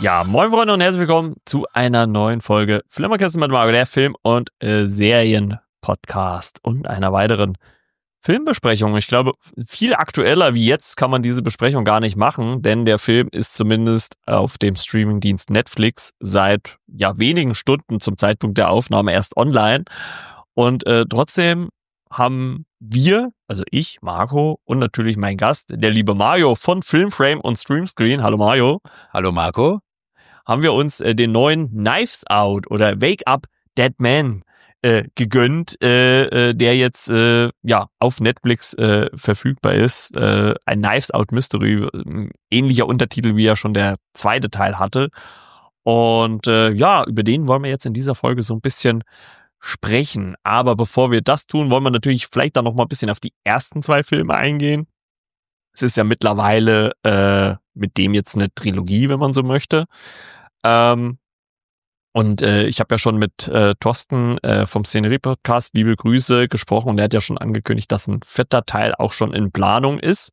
Ja, moin Freunde und herzlich willkommen zu einer neuen Folge Flimmerkisten mit Mario, der Film- und Serien-Podcast und einer weiteren Filmbesprechung. Ich glaube, viel aktueller wie jetzt kann man diese Besprechung gar nicht machen, denn der Film ist zumindest auf dem Streamingdienst Netflix seit wenigen Stunden zum Zeitpunkt der Aufnahme erst online. Und trotzdem haben wir, also ich, Marco und natürlich mein Gast, der liebe Mario von Filmframe und Streamscreen. Hallo Mario. Hallo Marco. Haben wir uns den neuen Knives Out oder Wake Up Dead Man gegönnt, der jetzt auf Netflix verfügbar ist. Ein Knives Out Mystery, ähnlicher Untertitel, wie ja schon der zweite Teil hatte. Und über den wollen wir jetzt in dieser Folge so ein bisschen sprechen. Aber bevor wir das tun, wollen wir natürlich vielleicht dann noch mal ein bisschen auf die ersten zwei Filme eingehen. Es ist ja mittlerweile mit dem jetzt eine Trilogie, wenn man so möchte. Ich habe ja schon mit Thorsten vom Szenerie-Podcast, liebe Grüße, gesprochen und er hat ja schon angekündigt, dass ein vierter Teil auch schon in Planung ist.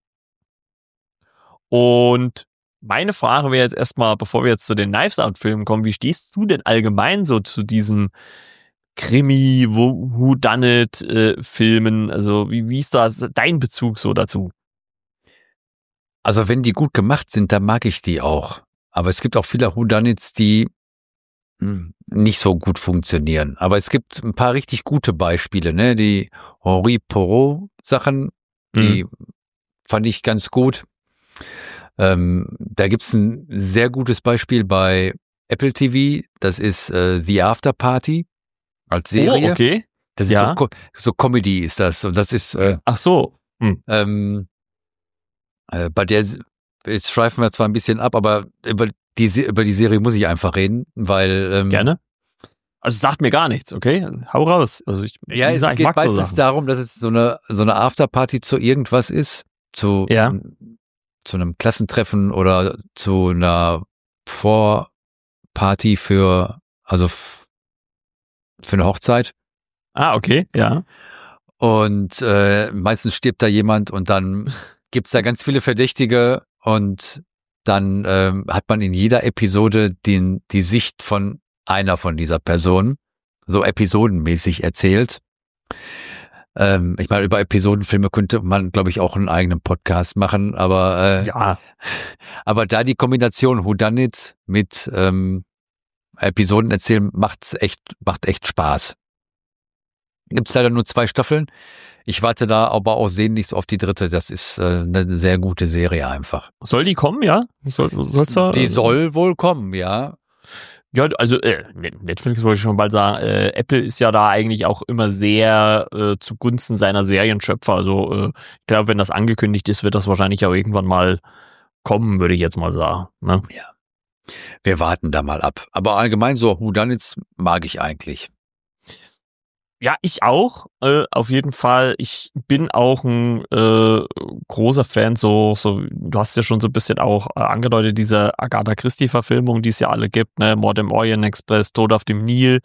Und meine Frage wäre jetzt erstmal, bevor wir jetzt zu den Knives Out-Filmen kommen, wie stehst du denn allgemein so zu diesen Krimi, Whodunit-Filmen? Also wie ist da dein Bezug so dazu? Also wenn die gut gemacht sind, dann mag ich die auch. Aber es gibt auch viele Whodunits, die nicht so gut funktionieren. Aber es gibt ein paar richtig gute Beispiele, ne? Die Henri Poirot-Sachen, die fand ich ganz gut. Da gibt's ein sehr gutes Beispiel bei Apple TV. Das ist The After Party als Serie. Oh, okay. Das ist so Comedy ist das. Und das ist ach so. Bei der, jetzt schweifen wir zwar ein bisschen ab, aber über die Serie muss ich einfach reden, weil gerne. Also sagt mir gar nichts, okay? Hau raus. Also ich geht meistens darum, dass es so eine Afterparty zu irgendwas ist, zu einem Klassentreffen oder zu einer Vorparty für eine Hochzeit. Ah, okay, ja. Und meistens stirbt da jemand und dann gibt's da ganz viele Verdächtige und dann hat man in jeder Episode die Sicht von einer von dieser Person, so episodenmäßig erzählt. Ich meine, über Episodenfilme könnte man, glaube ich, auch einen eigenen Podcast machen, aber aber da die Kombination Whodunit mit Episoden erzählen macht echt Spaß. Gibt's leider nur 2 Staffeln. Ich warte da aber auch sehnlichst auf die dritte. Das ist eine sehr gute Serie einfach. Soll die kommen, ja? Die soll wohl kommen, ja. Ja, also Netflix wollte ich schon bald sagen. Apple ist ja da eigentlich auch immer sehr zugunsten seiner Serienschöpfer. Also ich glaube, wenn das angekündigt ist, wird das wahrscheinlich auch irgendwann mal kommen, würde ich jetzt mal sagen. Ne? Ja. Wir warten da mal ab. Aber allgemein so Whodunits mag ich eigentlich. Ja, ich auch, auf jeden Fall. Ich bin auch ein großer Fan, so, du hast ja schon so ein bisschen auch angedeutet, diese Agatha Christie-Verfilmung, die es ja alle gibt, ne, Mord im Orient Express, Tod auf dem Nil,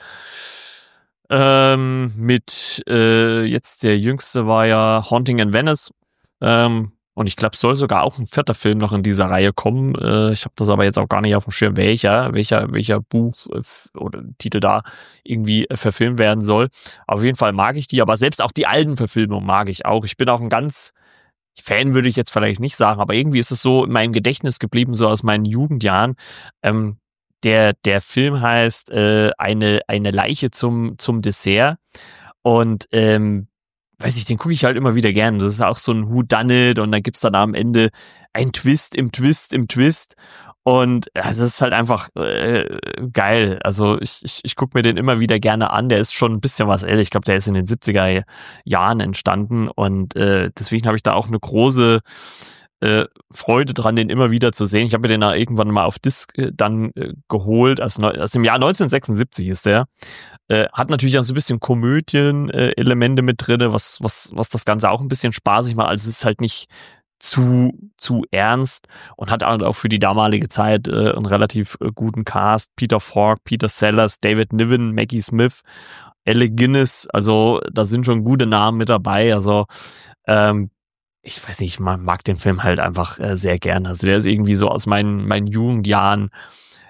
mit, jetzt der jüngste war ja Haunting in Venice, und ich glaube, es soll sogar auch ein 4. Film noch in dieser Reihe kommen. Ich habe das aber jetzt auch gar nicht auf dem Schirm, welcher Buch oder Titel da irgendwie verfilmt werden soll. Auf jeden Fall mag ich die, aber selbst auch die alten Verfilmungen mag ich auch. Ich bin auch ein ganz Fan, würde ich jetzt vielleicht nicht sagen, aber irgendwie ist es so in meinem Gedächtnis geblieben, so aus meinen Jugendjahren. Der Film heißt eine Leiche zum Dessert und weiß ich, den gucke ich halt immer wieder gern. Das ist auch so ein Whodunit und dann gibt's dann am Ende ein Twist im Twist im Twist und also das ist halt einfach geil. Also ich gucke mir den immer wieder gerne an. Der ist schon ein bisschen was älter. Ich glaube, der ist in den 70er Jahren entstanden und deswegen habe ich da auch eine große Freude dran, den immer wieder zu sehen. Ich habe mir den da irgendwann mal auf Disc dann geholt. Also im Jahr 1976 ist der. Hat natürlich auch so ein bisschen Komödien-Elemente mit drin, was das Ganze auch ein bisschen spaßig macht. Also es ist halt nicht zu ernst und hat auch für die damalige Zeit einen relativ guten Cast. Peter Falk, Peter Sellers, David Niven, Maggie Smith, Alec Guinness. Also da sind schon gute Namen mit dabei. Also ich weiß nicht, ich mag den Film halt einfach sehr gern. Also der ist irgendwie so aus meinen Jugendjahren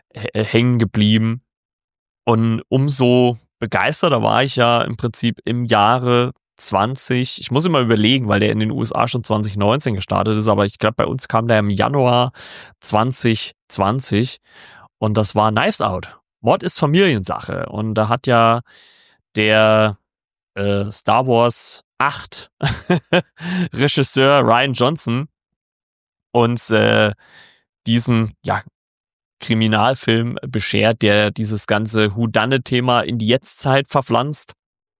hängen geblieben. Und umso begeisterter war ich ja im Prinzip im Jahre 20, ich muss immer überlegen, weil der in den USA schon 2019 gestartet ist, aber ich glaube, bei uns kam der im Januar 2020 und das war Knives Out. Mord ist Familiensache. Und da hat ja der Star Wars 8 Regisseur Rian Johnson uns diesen Kriminalfilm beschert, der dieses ganze Whodunit-Thema in die Jetztzeit verpflanzt.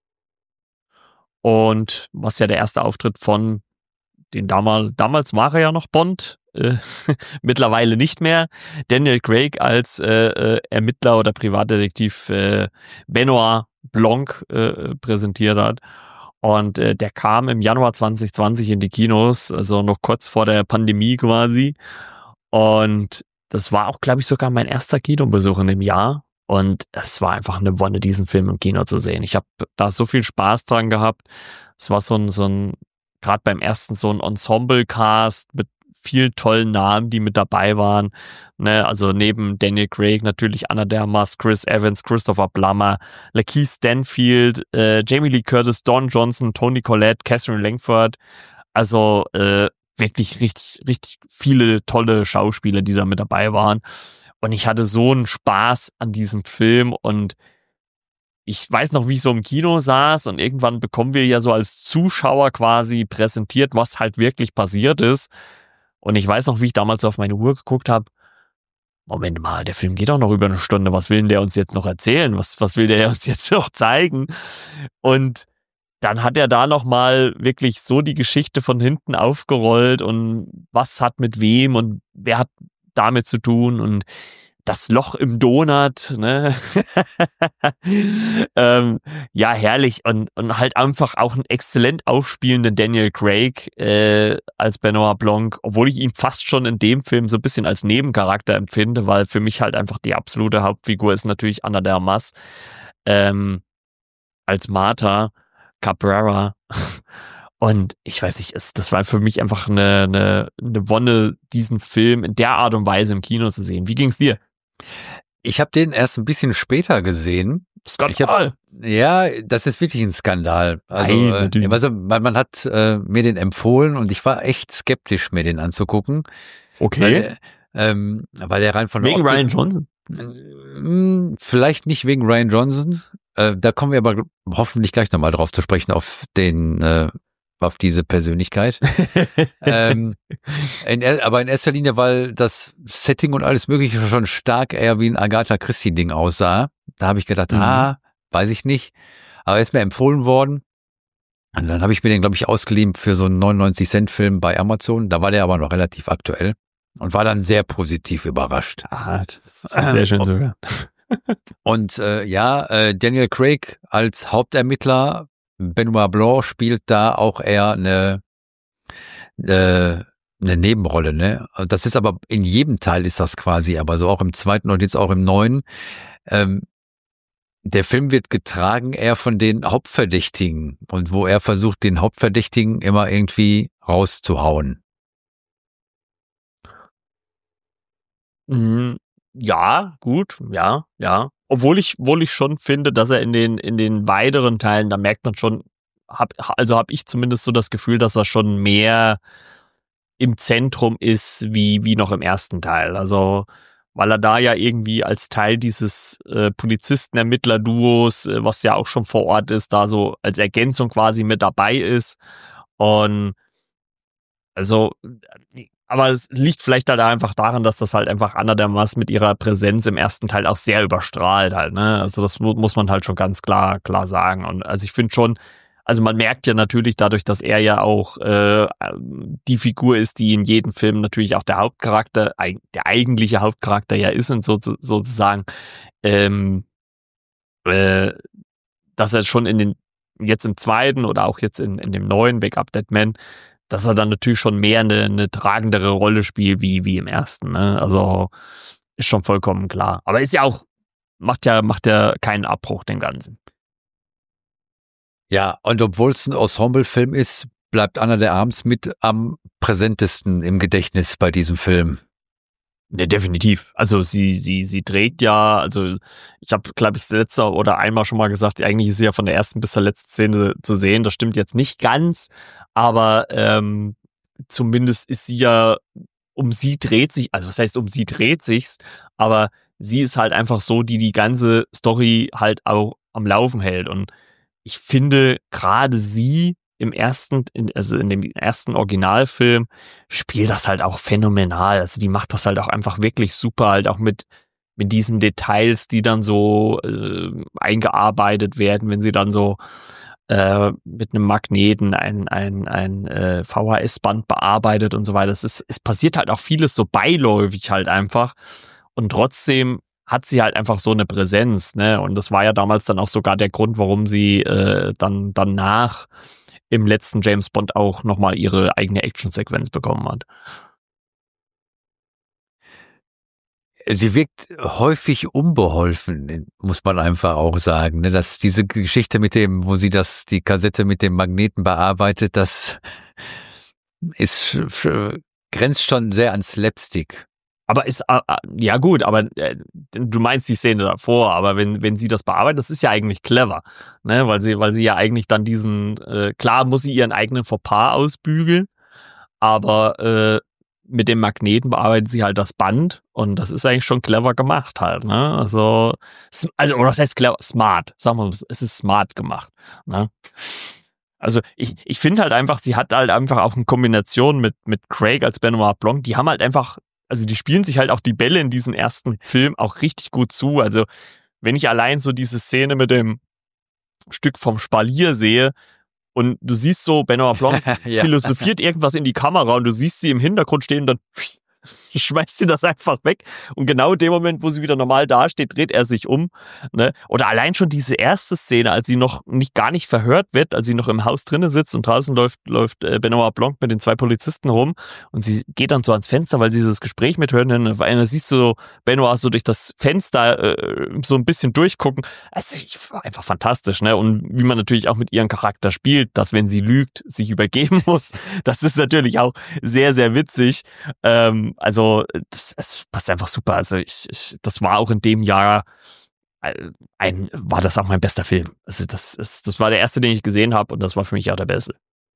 Und was ja der erste Auftritt von den damals war er ja noch Bond, mittlerweile nicht mehr, Daniel Craig als Ermittler oder Privatdetektiv Benoit Blanc präsentiert hat. Und der kam im Januar 2020 in die Kinos, also noch kurz vor der Pandemie quasi. Und das war auch, glaube ich, sogar mein erster Kinobesuch in dem Jahr. Und es war einfach eine Wonne, diesen Film im Kino zu sehen. Ich habe da so viel Spaß dran gehabt. Es war so ein gerade beim ersten so ein Ensemble-Cast mit vielen tollen Namen, die mit dabei waren. Ne, also neben Daniel Craig natürlich Ana de Armas, Chris Evans, Christopher Plummer, Lakeith Stanfield, Jamie Lee Curtis, Don Johnson, Toni Collette, Catherine Langford. Also wirklich richtig, richtig viele tolle Schauspieler, die da mit dabei waren. Und ich hatte so einen Spaß an diesem Film und ich weiß noch, wie ich so im Kino saß und irgendwann bekommen wir ja so als Zuschauer quasi präsentiert, was halt wirklich passiert ist. Und ich weiß noch, wie ich damals so auf meine Uhr geguckt habe. Moment mal, der Film geht doch noch über eine Stunde. Was will denn der uns jetzt noch erzählen? Was will der uns jetzt noch zeigen? Und dann hat er da nochmal wirklich so die Geschichte von hinten aufgerollt und was hat mit wem und wer hat damit zu tun und das Loch im Donut, ne? Ja, herrlich und halt einfach auch einen exzellent aufspielenden Daniel Craig als Benoit Blanc, obwohl ich ihn fast schon in dem Film so ein bisschen als Nebencharakter empfinde, weil für mich halt einfach die absolute Hauptfigur ist natürlich Ana de Armas als Martha Cabrera. Und ich weiß nicht, das war für mich einfach eine Wonne, diesen Film in der Art und Weise im Kino zu sehen. Wie ging's dir? Ich habe den erst ein bisschen später gesehen. Skandal. Ja, das ist wirklich ein Skandal. Also, man hat mir den empfohlen und ich war echt skeptisch, mir den anzugucken. Okay. Weil der rein von wegen Rian Johnson? Vielleicht nicht wegen Rian Johnson. Da kommen wir aber hoffentlich gleich nochmal drauf zu sprechen, auf diese Persönlichkeit. Aber in erster Linie, weil das Setting und alles Mögliche schon stark eher wie ein Agatha Christie-Ding aussah. Da habe ich gedacht, weiß ich nicht. Aber er ist mir empfohlen worden. Und dann habe ich mir den, glaube ich, ausgeliehen für so einen 99-Cent-Film bei Amazon. Da war der aber noch relativ aktuell und war dann sehr positiv überrascht. Das ist sehr schön sogar. Und Daniel Craig als Hauptermittler, Benoit Blanc spielt da auch eher eine Nebenrolle, ne? Das ist aber in jedem Teil ist das quasi, aber so auch im zweiten und jetzt auch im neuen. Der Film wird getragen eher von den Hauptverdächtigen und wo er versucht, den Hauptverdächtigen immer irgendwie rauszuhauen. Ja, gut, ja. Obwohl ich schon finde, dass er in den weiteren Teilen, da merkt man schon, hab ich zumindest so das Gefühl, dass er schon mehr im Zentrum ist, wie noch im ersten Teil. Also, weil er da ja irgendwie als Teil dieses Polizisten-Ermittler-Duos, was ja auch schon vor Ort ist, da so als Ergänzung quasi mit dabei ist. Und also, aber es liegt vielleicht halt einfach daran, dass das halt einfach Ana de Armas mit ihrer Präsenz im ersten Teil auch sehr überstrahlt halt, ne? Also das muss man halt schon ganz klar sagen. Und also ich finde schon, also man merkt ja natürlich dadurch, dass er ja auch die Figur ist, die in jedem Film natürlich auch der Hauptcharakter, der eigentliche Hauptcharakter ja ist und sozusagen, dass er schon jetzt im zweiten oder auch jetzt in dem neuen Wake Up Dead Man, dass er dann natürlich schon mehr eine tragendere Rolle spielt wie im ersten, ne? Also ist schon vollkommen klar. Aber ist ja auch, macht ja keinen Abbruch dem Ganzen. Ja, und obwohl es ein Ensemble-Film ist, bleibt Ana de Armas mit am präsentesten im Gedächtnis bei diesem Film. Ne, definitiv. Also sie trägt ja, also ich habe, glaube ich, das letzte oder einmal schon mal gesagt, eigentlich ist sie ja von der ersten bis zur letzten Szene zu sehen. Das stimmt jetzt nicht ganz, aber zumindest ist sie ja, um sie dreht sich, also was heißt um sie dreht sich's, aber sie ist halt einfach so, die die ganze Story halt auch am Laufen hält. Und ich finde gerade sie also in dem ersten Originalfilm spielt das halt auch phänomenal. Also die macht das halt auch einfach wirklich super, halt auch mit diesen Details, die dann so eingearbeitet werden, wenn sie dann so mit einem Magneten ein VHS-Band bearbeitet und so weiter. Es passiert halt auch vieles so beiläufig halt einfach. Und trotzdem hat sie halt einfach so eine Präsenz, ne? Und das war ja damals dann auch sogar der Grund, warum sie dann danach im letzten James Bond auch nochmal ihre eigene Actionsequenz bekommen hat. Sie wirkt häufig unbeholfen, muss man einfach auch sagen. Ne? Dass diese Geschichte mit dem, wo sie die Kassette mit dem Magneten bearbeitet, das grenzt schon sehr an Slapstick. Aber ja gut, aber du meinst die Szene davor, aber wenn sie das bearbeitet, das ist ja eigentlich clever, ne? Weil sie ja eigentlich dann klar muss sie ihren eigenen Fauxpas ausbügeln, aber mit dem Magneten bearbeitet sie halt das Band und das ist eigentlich schon clever gemacht halt, ne? Also oder was heißt clever? Smart, sagen wir mal, es ist smart gemacht, ne? Also ich finde halt einfach, sie hat halt einfach auch in Kombination mit Craig als Benoit Blanc, die haben halt einfach, also die spielen sich halt auch die Bälle in diesem ersten Film auch richtig gut zu. Also wenn ich allein so diese Szene mit dem Stück vom Spalier sehe und du siehst so, Benoit Blanc Ja. philosophiert irgendwas in die Kamera und du siehst sie im Hintergrund stehen und dann schmeißt sie das einfach weg. Und genau in dem Moment, wo sie wieder normal dasteht, dreht er sich um. Ne? Oder allein schon diese erste Szene, als sie noch gar nicht verhört wird, als sie noch im Haus drinnen sitzt und draußen läuft Benoit Blanc mit den 2 Polizisten rum und sie geht dann so ans Fenster, weil sie das Gespräch mithört. Und dann siehst du so Benoit so durch das Fenster so ein bisschen durchgucken. Also war einfach fantastisch. Ne? Und wie man natürlich auch mit ihrem Charakter spielt, dass wenn sie lügt, sich übergeben muss, das ist natürlich auch sehr, sehr witzig. Also es passt einfach super. Also das war auch in dem Jahr war das auch mein bester Film. Also das war der erste, den ich gesehen habe und das war für mich auch der beste.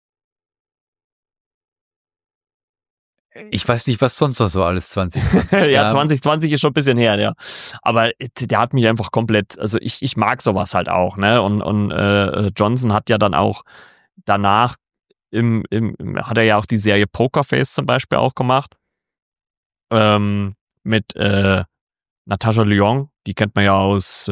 Ich weiß nicht, was sonst noch so alles 2020 Ja, 2020 ist schon ein bisschen her, ja. Aber der hat mich einfach komplett, also ich mag sowas halt auch, ne? Und Johnson hat ja dann auch danach hat er ja auch die Serie Pokerface zum Beispiel auch gemacht. Mit Natascha Lyonne, die kennt man ja aus,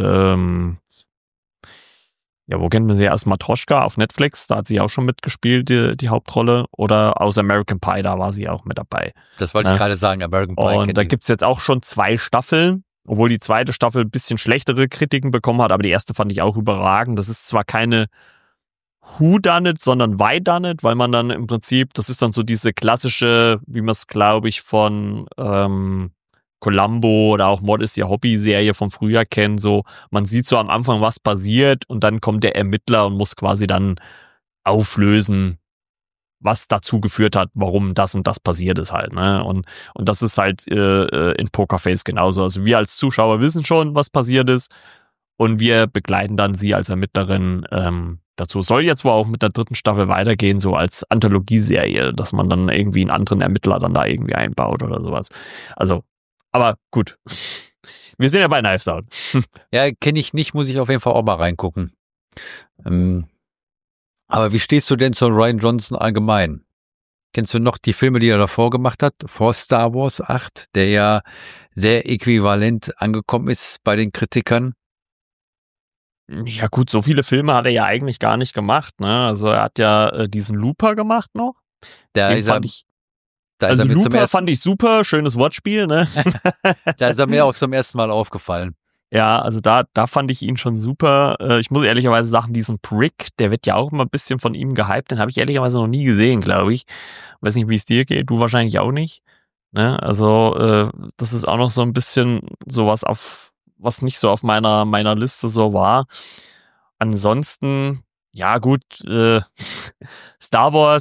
wo kennt man sie? Aus Matroschka auf Netflix, da hat sie auch schon mitgespielt, die Hauptrolle. Oder aus American Pie, da war sie auch mit dabei. Das wollte ich gerade sagen, American Pie. Und da gibt's jetzt auch schon 2 Staffeln, obwohl die zweite Staffel ein bisschen schlechtere Kritiken bekommen hat, aber die erste fand ich auch überragend. Das ist zwar keine Who Done It, sondern Why Done It, weil man dann im Prinzip, das ist dann so diese klassische, wie man es, glaube ich, von Columbo oder auch Mord ist ihr Hobby-Serie vom Frühjahr kennt, so man sieht so am Anfang, was passiert und dann kommt der Ermittler und muss quasi dann auflösen, was dazu geführt hat, warum das und das passiert ist halt, ne? Und das ist halt in Pokerface genauso. Also wir als Zuschauer wissen schon, was passiert ist und wir begleiten dann sie als Ermittlerin dazu. Soll jetzt wohl auch mit der 3. Staffel weitergehen, so als Anthologieserie, dass man dann irgendwie einen anderen Ermittler dann da irgendwie einbaut oder sowas. Also, aber gut. Wir sind ja bei Knives Out. Ja, kenne ich nicht, muss ich auf jeden Fall auch mal reingucken. Aber wie stehst du denn zu Rian Johnson allgemein? Kennst du noch die Filme, die er davor gemacht hat? Vor Star Wars 8, der ja sehr äquivalent angekommen ist bei den Kritikern. Ja gut, so viele Filme hat er ja eigentlich gar nicht gemacht, ne? Also er hat ja diesen Looper gemacht noch. Den fand ich, also Looper fand ich super, schönes Wortspiel, ne? Da ist er mir auch zum ersten Mal aufgefallen. Ja, also da fand ich ihn schon super. Ich muss ehrlicherweise sagen, diesen Prick, der wird ja auch immer ein bisschen von ihm gehypt, den habe ich ehrlicherweise noch nie gesehen, glaube ich. Weiß nicht, wie es dir geht, du wahrscheinlich auch nicht. Ne? Also das ist auch noch so ein bisschen sowas was nicht so auf meiner Liste so war. Ansonsten, ja gut, Star Wars,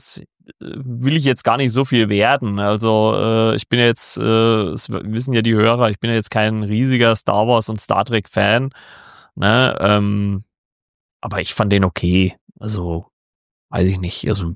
will ich jetzt gar nicht so viel werden. Also ich bin jetzt, das wissen ja die Hörer, ich bin ja jetzt kein riesiger Star Wars und Star Trek Fan, ne? Aber ich fand den okay. Also weiß ich nicht. Also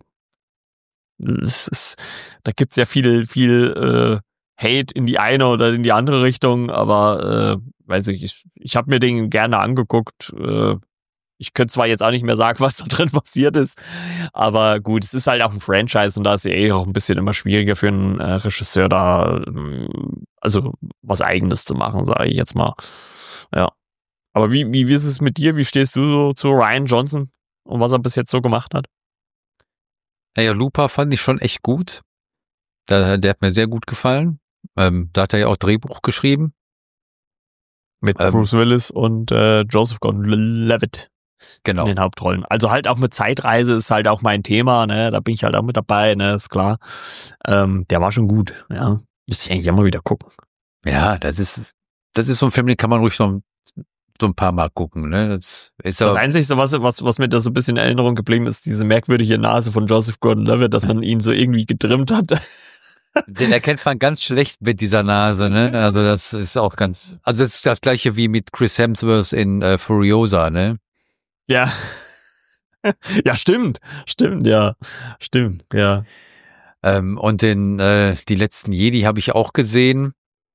da gibt's ja viel Hate in die eine oder in die andere Richtung, aber weiß ich habe mir den gerne angeguckt. Ich könnte zwar jetzt auch nicht mehr sagen, was da drin passiert ist, aber gut, es ist halt auch ein Franchise und da ist ja auch ein bisschen immer schwieriger für einen Regisseur da, also was Eigenes zu machen, sage ich jetzt mal. Ja. Aber wie ist es mit dir? Wie stehst du so zu Rian Johnson und was er bis jetzt so gemacht hat? Ja, Looper fand ich schon echt gut. Der hat mir sehr gut gefallen. Da hat er ja auch Drehbuch geschrieben. Mit Bruce Willis und Joseph Gordon-Levitt. Genau. In den Hauptrollen. Also halt auch mit Zeitreise ist halt auch mein Thema, ne? Da bin ich halt auch mit dabei, ne? Ist klar. Der war schon gut, ja. Müsste ich eigentlich immer wieder gucken. Ja, das ist so ein Film, den kann man ruhig so ein paar Mal gucken, ne? Das Einzige, was mir da so ein bisschen in Erinnerung geblieben ist, diese merkwürdige Nase von Joseph Gordon-Levitt, dass man ihn so irgendwie getrimmt hat. Den erkennt man ganz schlecht mit dieser Nase, ne? Also das ist auch das ist das gleiche wie mit Chris Hemsworth in Furiosa, ne? Ja. Ja, stimmt, ja. Stimmt, ja. Und die letzten Jedi habe ich auch gesehen.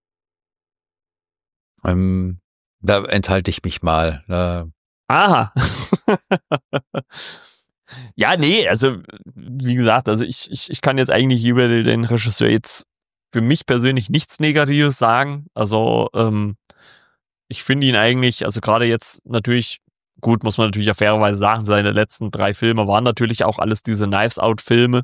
Da enthalte ich mich mal. Aha. Ja, nee, also wie gesagt, also ich kann jetzt eigentlich über den Regisseur jetzt für mich persönlich nichts Negatives sagen. Also ich finde ihn eigentlich, also gerade jetzt natürlich, gut, muss man natürlich ja fairerweise sagen, seine letzten 3 Filme waren natürlich auch alles diese Knives-Out-Filme.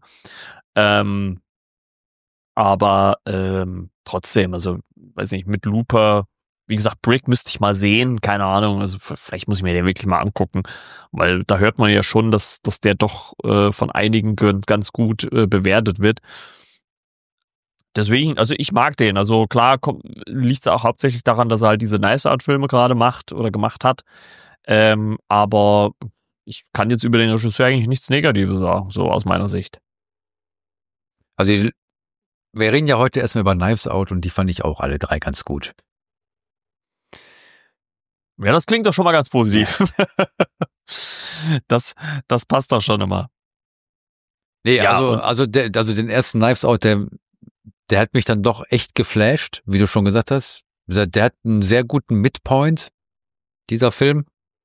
Aber trotzdem, also weiß nicht, mit Looper, wie gesagt, Brick müsste ich mal sehen, keine Ahnung, also vielleicht muss ich mir den wirklich mal angucken, weil da hört man ja schon, dass der doch von einigen ganz gut bewertet wird. Deswegen, also ich mag den, also klar liegt es auch hauptsächlich daran, dass er halt diese Knives-Out-Filme gerade macht oder gemacht hat, aber ich kann jetzt über den Regisseur eigentlich nichts Negatives sagen, so aus meiner Sicht. Also wir reden ja heute erstmal über Knives Out und die fand ich auch alle 3 ganz gut. Ja, das klingt doch schon mal ganz positiv. Das passt doch schon immer. Nee, ja, also den ersten Knives Out, der hat mich dann doch echt geflasht, wie du schon gesagt hast. Der hat einen sehr guten Midpoint, dieser Film.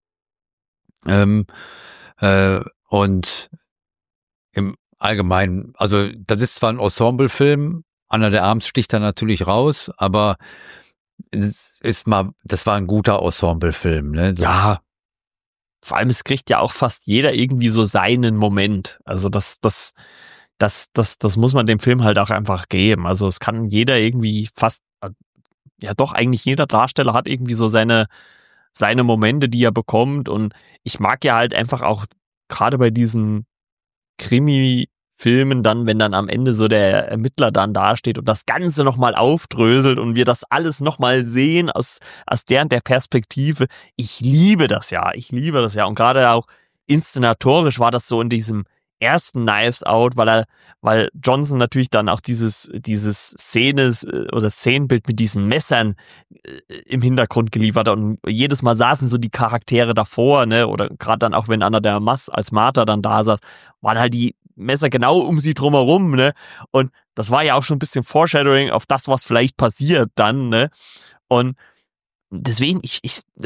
Und im Allgemeinen, also das ist zwar ein Ensemble-Film, Anna de Armas sticht da natürlich raus, aber das war ein guter Ensemble-Film, ne? Ja. Vor allem, es kriegt ja auch fast jeder irgendwie so seinen Moment. Also das muss man dem Film halt auch einfach geben. Also es kann jeder irgendwie fast, ja doch, eigentlich jeder Darsteller hat irgendwie so seine Momente, die er bekommt. Und ich mag ja halt einfach auch gerade bei diesen Krimi-Filmen dann, wenn dann am Ende so der Ermittler dann dasteht und das Ganze nochmal aufdröselt und wir das alles nochmal sehen aus der und der Perspektive. Ich liebe das ja. Und gerade auch inszenatorisch war das so in diesem ersten Knives Out, weil Johnson natürlich dann auch dieses Szenenbild mit diesen Messern im Hintergrund geliefert hat und jedes Mal saßen so die Charaktere davor, ne, oder gerade dann auch, wenn Anna de Armas als Martha dann da saß, waren halt die Messer genau um sie drumherum, ne, und das war ja auch schon ein bisschen Foreshadowing auf das, was vielleicht passiert dann, ne, und deswegen, ich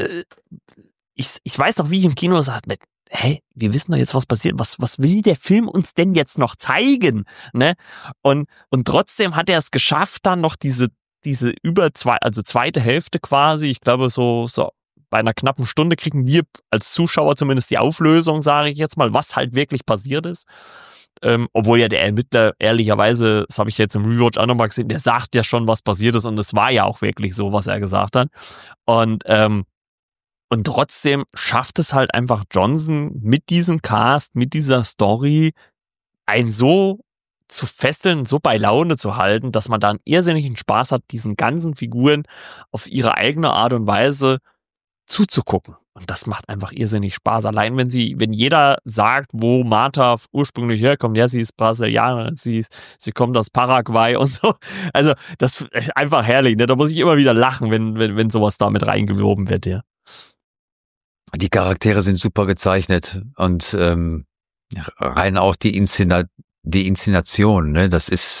weiß noch, wie ich im Kino sagte, hey, wir wissen doch jetzt, was passiert. Was will der Film uns denn jetzt noch zeigen? Ne? Und trotzdem hat er es geschafft, dann noch diese zweite Hälfte quasi. Ich glaube, so bei einer knappen Stunde kriegen wir als Zuschauer zumindest die Auflösung, sage ich jetzt mal, was halt wirklich passiert ist. Obwohl ja der Ermittler, ehrlicherweise, das habe ich jetzt im Rewatch auch nochmal gesehen, der sagt ja schon, was passiert ist und es war ja auch wirklich so, was er gesagt hat. Und trotzdem schafft es halt einfach Johnson mit diesem Cast, mit dieser Story, einen so zu fesseln, so bei Laune zu halten, dass man da einen irrsinnigen Spaß hat, diesen ganzen Figuren auf ihre eigene Art und Weise zuzugucken. Und das macht einfach irrsinnig Spaß. Allein wenn jeder sagt, wo Martha ursprünglich herkommt, ja, sie ist Brasilianerin, sie kommt aus Paraguay und so. Also, das ist einfach herrlich, ne? Da muss ich immer wieder lachen, wenn sowas da mit reingewoben wird, ja. Die Charaktere sind super gezeichnet und rein auch die Inszenation, ne? Das ist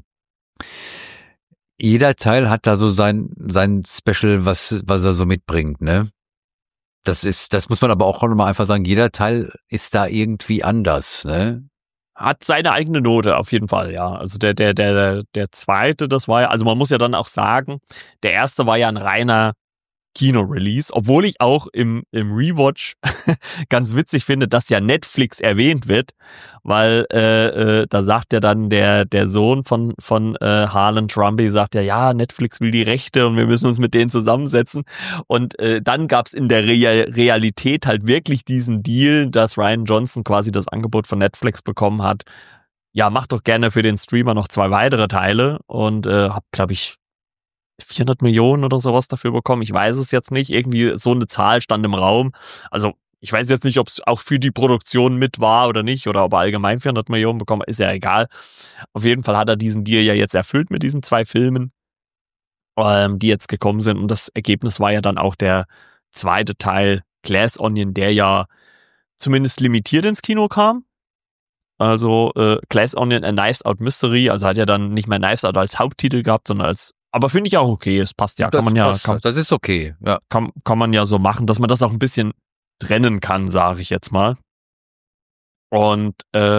jeder Teil hat da so sein Special, was er so mitbringt, ne? Das muss man aber auch nochmal einfach sagen, jeder Teil ist da irgendwie anders, ne? Hat seine eigene Note, auf jeden Fall, ja. Also der zweite, das war ja, also man muss ja dann auch sagen, der erste war ja ein reiner Kino-Release, obwohl ich auch im Rewatch ganz witzig finde, dass ja Netflix erwähnt wird, weil da sagt ja dann der Sohn von Harlan Trumbly, sagt ja, Netflix will die Rechte und wir müssen uns mit denen zusammensetzen. Und dann gab's in der Realität halt wirklich diesen Deal, dass Rian Johnson quasi das Angebot von Netflix bekommen hat. Ja, mach doch gerne für den Streamer noch 2 weitere Teile und hab, glaube ich, 400 Millionen oder sowas dafür bekommen. Ich weiß es jetzt nicht. Irgendwie so eine Zahl stand im Raum. Also ich weiß jetzt nicht, ob es auch für die Produktion mit war oder nicht oder ob er allgemein 400 Millionen bekommen. Ist ja egal. Auf jeden Fall hat er diesen Deal ja jetzt erfüllt mit diesen 2 Filmen, die jetzt gekommen sind. Und das Ergebnis war ja dann auch der zweite Teil, Glass Onion, der ja zumindest limitiert ins Kino kam. Also Glass Onion, A Knives Out Mystery. Also hat ja dann nicht mehr Knives Out als Haupttitel gehabt, sondern als. Aber finde ich auch okay, es passt ja. Das ist okay, ja. Kann man ja so machen, dass man das auch ein bisschen trennen kann, sage ich jetzt mal. Und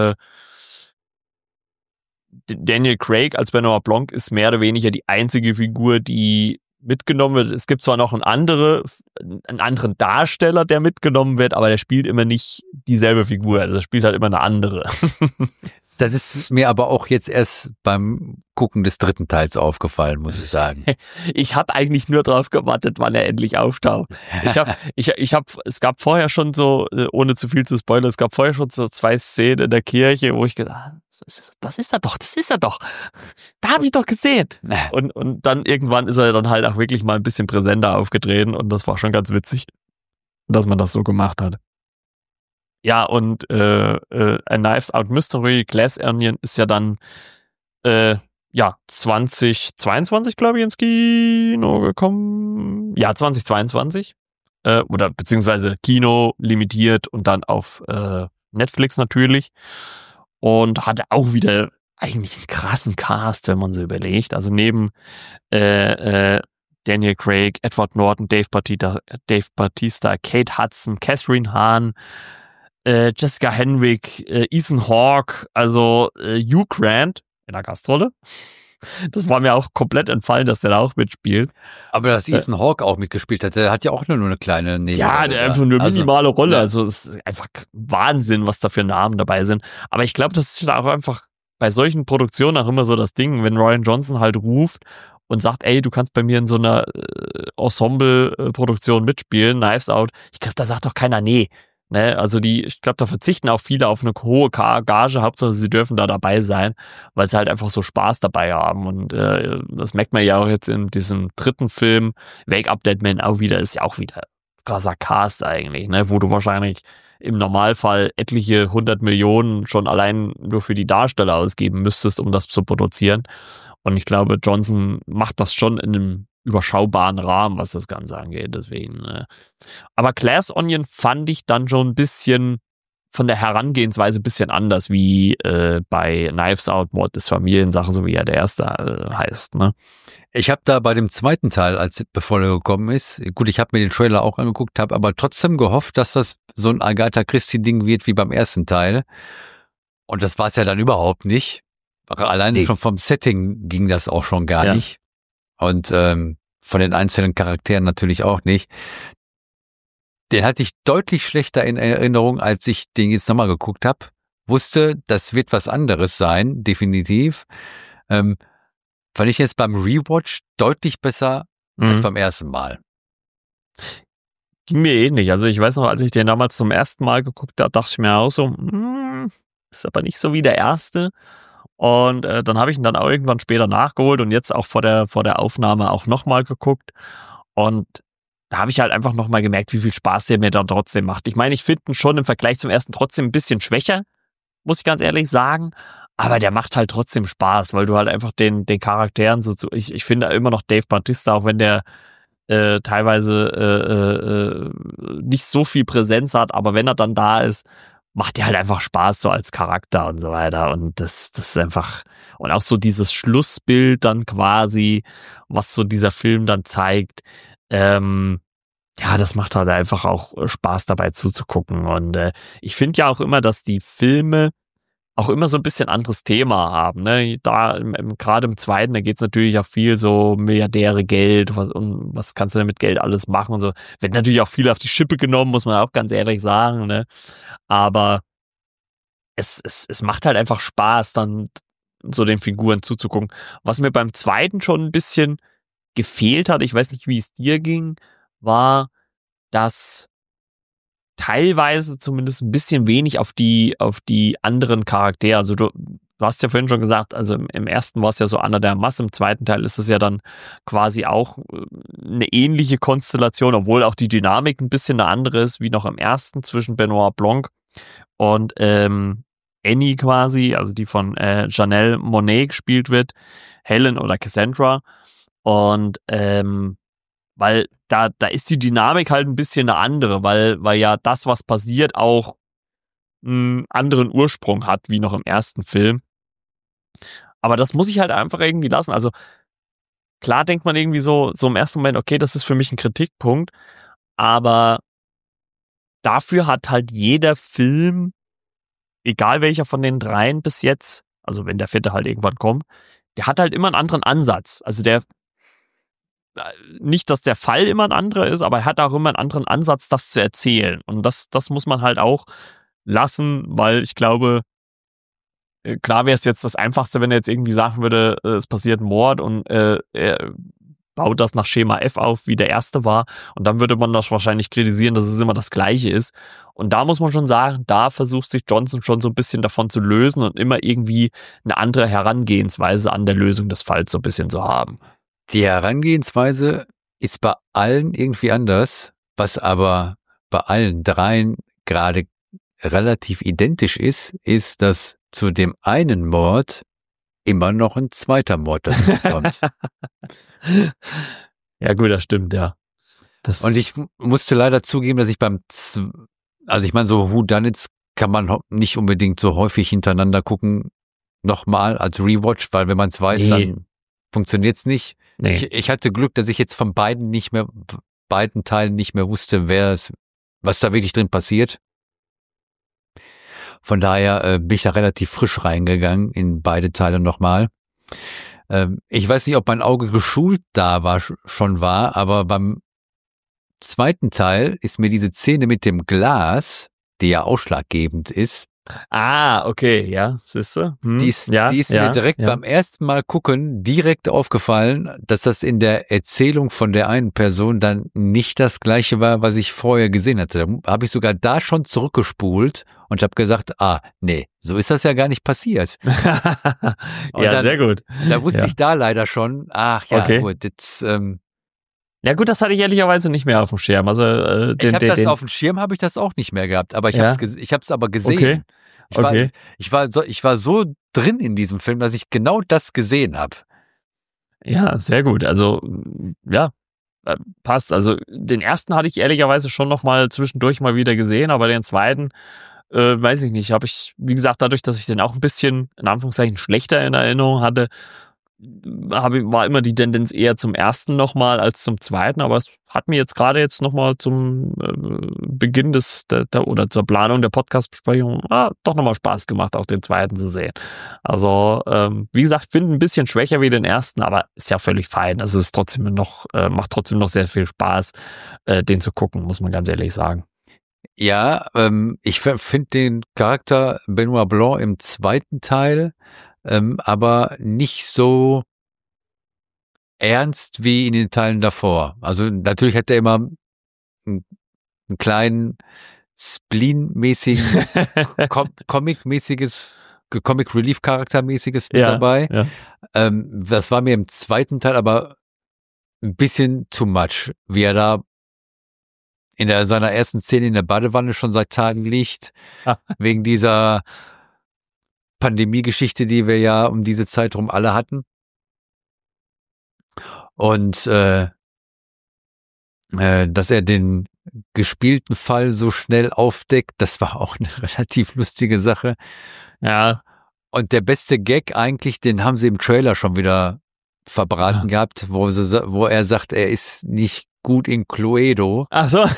Daniel Craig als Benoit Blanc ist mehr oder weniger die einzige Figur, die mitgenommen wird. Es gibt zwar noch einen anderen Darsteller, der mitgenommen wird, aber der spielt immer nicht dieselbe Figur. Also er spielt halt immer eine andere. Das ist mir aber auch jetzt erst beim Gucken des 3. Teils aufgefallen, muss ich sagen. Ich habe eigentlich nur drauf gewartet, wann er endlich auftaucht. Es gab vorher schon so, ohne zu viel zu spoilern, es gab vorher schon so 2 Szenen in der Kirche, wo ich gedacht, das ist er doch. Da habe ich doch gesehen. Und dann irgendwann ist er dann halt auch wirklich mal ein bisschen präsenter aufgetreten und das war schon ganz witzig, dass man das so gemacht hat. Ja, und A Knives Out Mystery, Glass Onion ist ja dann 2022, glaube ich, ins Kino gekommen. Ja, 2022. Oder beziehungsweise Kino limitiert und dann auf Netflix natürlich. Und hatte auch wieder eigentlich einen krassen Cast, wenn man so überlegt. Also neben Daniel Craig, Edward Norton, Dave Bautista, Kate Hudson, Catherine Hahn, Jessica Henwick, Ethan Hawke, also Hugh Grant in der Gastrolle. Das war mir auch komplett entfallen, dass der da auch mitspielt. Aber dass Ethan Hawke auch mitgespielt hat, der hat ja auch nur eine kleine Nebenrolle. Ja, der einfach eine minimale Rolle. Also es ist einfach Wahnsinn, was da für Namen dabei sind. Aber ich glaube, das ist auch einfach bei solchen Produktionen auch immer so das Ding, wenn Rian Johnson halt ruft und sagt, ey, du kannst bei mir in so einer Ensemble-Produktion mitspielen, Knives Out. Ich glaube, da sagt doch keiner nee. Ne, also ich glaube, da verzichten auch viele auf eine hohe Gage, Hauptsache sie dürfen da dabei sein, weil sie halt einfach so Spaß dabei haben und das merkt man ja auch jetzt in diesem 3. Film, Wake Up Dead Man ist ja auch wieder krasser Cast eigentlich, ne, wo du wahrscheinlich im Normalfall etliche 100 Millionen schon allein nur für die Darsteller ausgeben müsstest, um das zu produzieren und ich glaube, Johnson macht das schon in einem überschaubaren Rahmen, was das Ganze angeht, deswegen. Aber Glass Onion fand ich dann schon ein bisschen von der Herangehensweise ein bisschen anders, wie bei Knives Out, Mord ist Familiensache, so wie ja der erste heißt, ne? Ich habe da bei dem 2. Teil, bevor er gekommen ist, gut, ich habe mir den Trailer auch angeguckt, habe aber trotzdem gehofft, dass das so ein Agatha Christie-Ding wird wie beim 1. Teil. Und das war es ja dann überhaupt nicht. Alleine schon vom Setting ging das auch schon gar nicht. Und von den einzelnen Charakteren natürlich auch nicht. Den hatte ich deutlich schlechter in Erinnerung, als ich den jetzt nochmal geguckt habe. Wusste, das wird was anderes sein, definitiv. Fand ich jetzt beim Rewatch deutlich besser als beim ersten Mal. Ging mir ähnlich. Also ich weiß noch, als ich den damals zum ersten Mal geguckt habe, dachte ich mir auch so, ist aber nicht so wie der erste. Und dann habe ich ihn dann auch irgendwann später nachgeholt und jetzt auch vor der Aufnahme auch nochmal geguckt. Und da habe ich halt einfach nochmal gemerkt, wie viel Spaß der mir da trotzdem macht. Ich meine, ich finde ihn schon im Vergleich zum ersten trotzdem ein bisschen schwächer, muss ich ganz ehrlich sagen. Aber der macht halt trotzdem Spaß, weil du halt einfach den Charakteren ich finde immer noch Dave Bautista, auch wenn der teilweise nicht so viel Präsenz hat, aber wenn er dann da ist, macht der halt einfach Spaß so als Charakter und so weiter. Und das ist einfach, und auch so dieses Schlussbild dann quasi, was so dieser Film dann zeigt, ja, das macht halt einfach auch Spaß dabei zuzugucken. Und ich finde ja auch immer, dass die Filme auch immer so ein bisschen anderes Thema haben. Ne? Da gerade im zweiten, da geht's natürlich auch viel so Milliardäre, Geld, und was kannst du denn mit Geld alles machen und so. Wird natürlich auch viel auf die Schippe genommen, muss man auch ganz ehrlich sagen. Ne? Aber es macht halt einfach Spaß, dann so den Figuren zuzugucken. Was mir beim zweiten schon ein bisschen gefehlt hat, ich weiß nicht, wie es dir ging, war, dass teilweise zumindest ein bisschen wenig auf die anderen Charaktere. Also du hast ja vorhin schon gesagt, also im ersten war es ja so Ana de Armas, im zweiten Teil ist es ja dann quasi auch eine ähnliche Konstellation, obwohl auch die Dynamik ein bisschen eine andere ist, wie noch im ersten zwischen Benoit Blanc und Annie quasi, also die von Janelle Monáe gespielt wird, Helen oder Cassandra. Und weil da ist die Dynamik halt ein bisschen eine andere, weil ja das, was passiert, auch einen anderen Ursprung hat, wie noch im ersten Film. Aber das muss ich halt einfach irgendwie lassen. Also klar denkt man irgendwie so im ersten Moment, okay, das ist für mich ein Kritikpunkt, aber dafür hat halt jeder Film, egal welcher von den dreien bis jetzt, also wenn der vierte halt irgendwann kommt, der hat halt immer einen anderen Ansatz. Also nicht, dass der Fall immer ein anderer ist, aber er hat auch immer einen anderen Ansatz, das zu erzählen. Und das muss man halt auch lassen, weil ich glaube, klar wäre es jetzt das Einfachste, wenn er jetzt irgendwie sagen würde, es passiert ein Mord und er baut das nach Schema F auf, wie der erste war. Und dann würde man das wahrscheinlich kritisieren, dass es immer das Gleiche ist. Und da muss man schon sagen, da versucht sich Johnson schon so ein bisschen davon zu lösen und immer irgendwie eine andere Herangehensweise an der Lösung des Falls so ein bisschen zu haben. Die Herangehensweise ist bei allen irgendwie anders, was aber bei allen dreien gerade relativ identisch ist, dass zu dem einen Mord immer noch ein zweiter Mord dazu kommt. Ja gut, das stimmt, ja. Und ich musste leider zugeben, dass ich also ich meine, so Whodunits kann man nicht unbedingt so häufig hintereinander gucken, nochmal als Rewatch, weil wenn man es weiß, dann funktioniert's nicht. Nee. Ich hatte Glück, dass ich jetzt von beiden Teilen nicht mehr wusste, was da wirklich drin passiert. Von daher bin ich da relativ frisch reingegangen in beide Teile nochmal. Ich weiß nicht, ob mein Auge geschult schon war, aber beim zweiten Teil ist mir diese Szene mit dem Glas, die ja ausschlaggebend ist. Ah, okay, ja, siehst du? Die ist mir direkt beim ersten Mal gucken direkt aufgefallen, dass das in der Erzählung von der einen Person dann nicht das Gleiche war, was ich vorher gesehen hatte. Da habe ich sogar da schon zurückgespult und habe gesagt, nee, so ist das ja gar nicht passiert. Ja, dann, sehr gut. Da wusste ich da leider schon, gut, jetzt... ja gut, das hatte ich ehrlicherweise nicht mehr auf dem Schirm. Also auf dem Schirm habe ich das auch nicht mehr gehabt, aber ich habe es aber gesehen. Okay. Ich war so drin in diesem Film, dass ich genau das gesehen habe. Ja, sehr gut. Also ja, passt. Also den ersten hatte ich ehrlicherweise schon noch mal zwischendurch mal wieder gesehen, aber den zweiten weiß ich nicht. Habe ich, wie gesagt, dadurch, dass ich den auch ein bisschen in Anführungszeichen schlechter in Erinnerung hatte, war immer die Tendenz eher zum ersten nochmal als zum zweiten, aber es hat mir jetzt gerade nochmal zum Beginn oder zur Planung der Podcast-Besprechung doch nochmal Spaß gemacht, auch den zweiten zu sehen. Also, wie gesagt, finde ein bisschen schwächer wie den ersten, aber ist ja völlig fein. Also es ist trotzdem macht trotzdem noch sehr viel Spaß, den zu gucken, muss man ganz ehrlich sagen. Ja, ich finde den Charakter Benoit Blanc im zweiten Teil aber nicht so ernst wie in den Teilen davor. Also natürlich hat er immer einen kleinen Spleen-mäßigen, Comic-Relief-Charakter-mäßiges mit dabei. Ja. Das war mir im zweiten Teil aber ein bisschen too much, wie er da seiner ersten Szene in der Badewanne schon seit Tagen liegt, wegen dieser Pandemie-Geschichte, die wir ja um diese Zeit rum alle hatten. Und dass er den gespielten Fall so schnell aufdeckt, das war auch eine relativ lustige Sache. Ja. Und der beste Gag eigentlich, den haben sie im Trailer schon wieder verbraten gehabt, wo er sagt, er ist nicht gut in Cluedo. Ach so.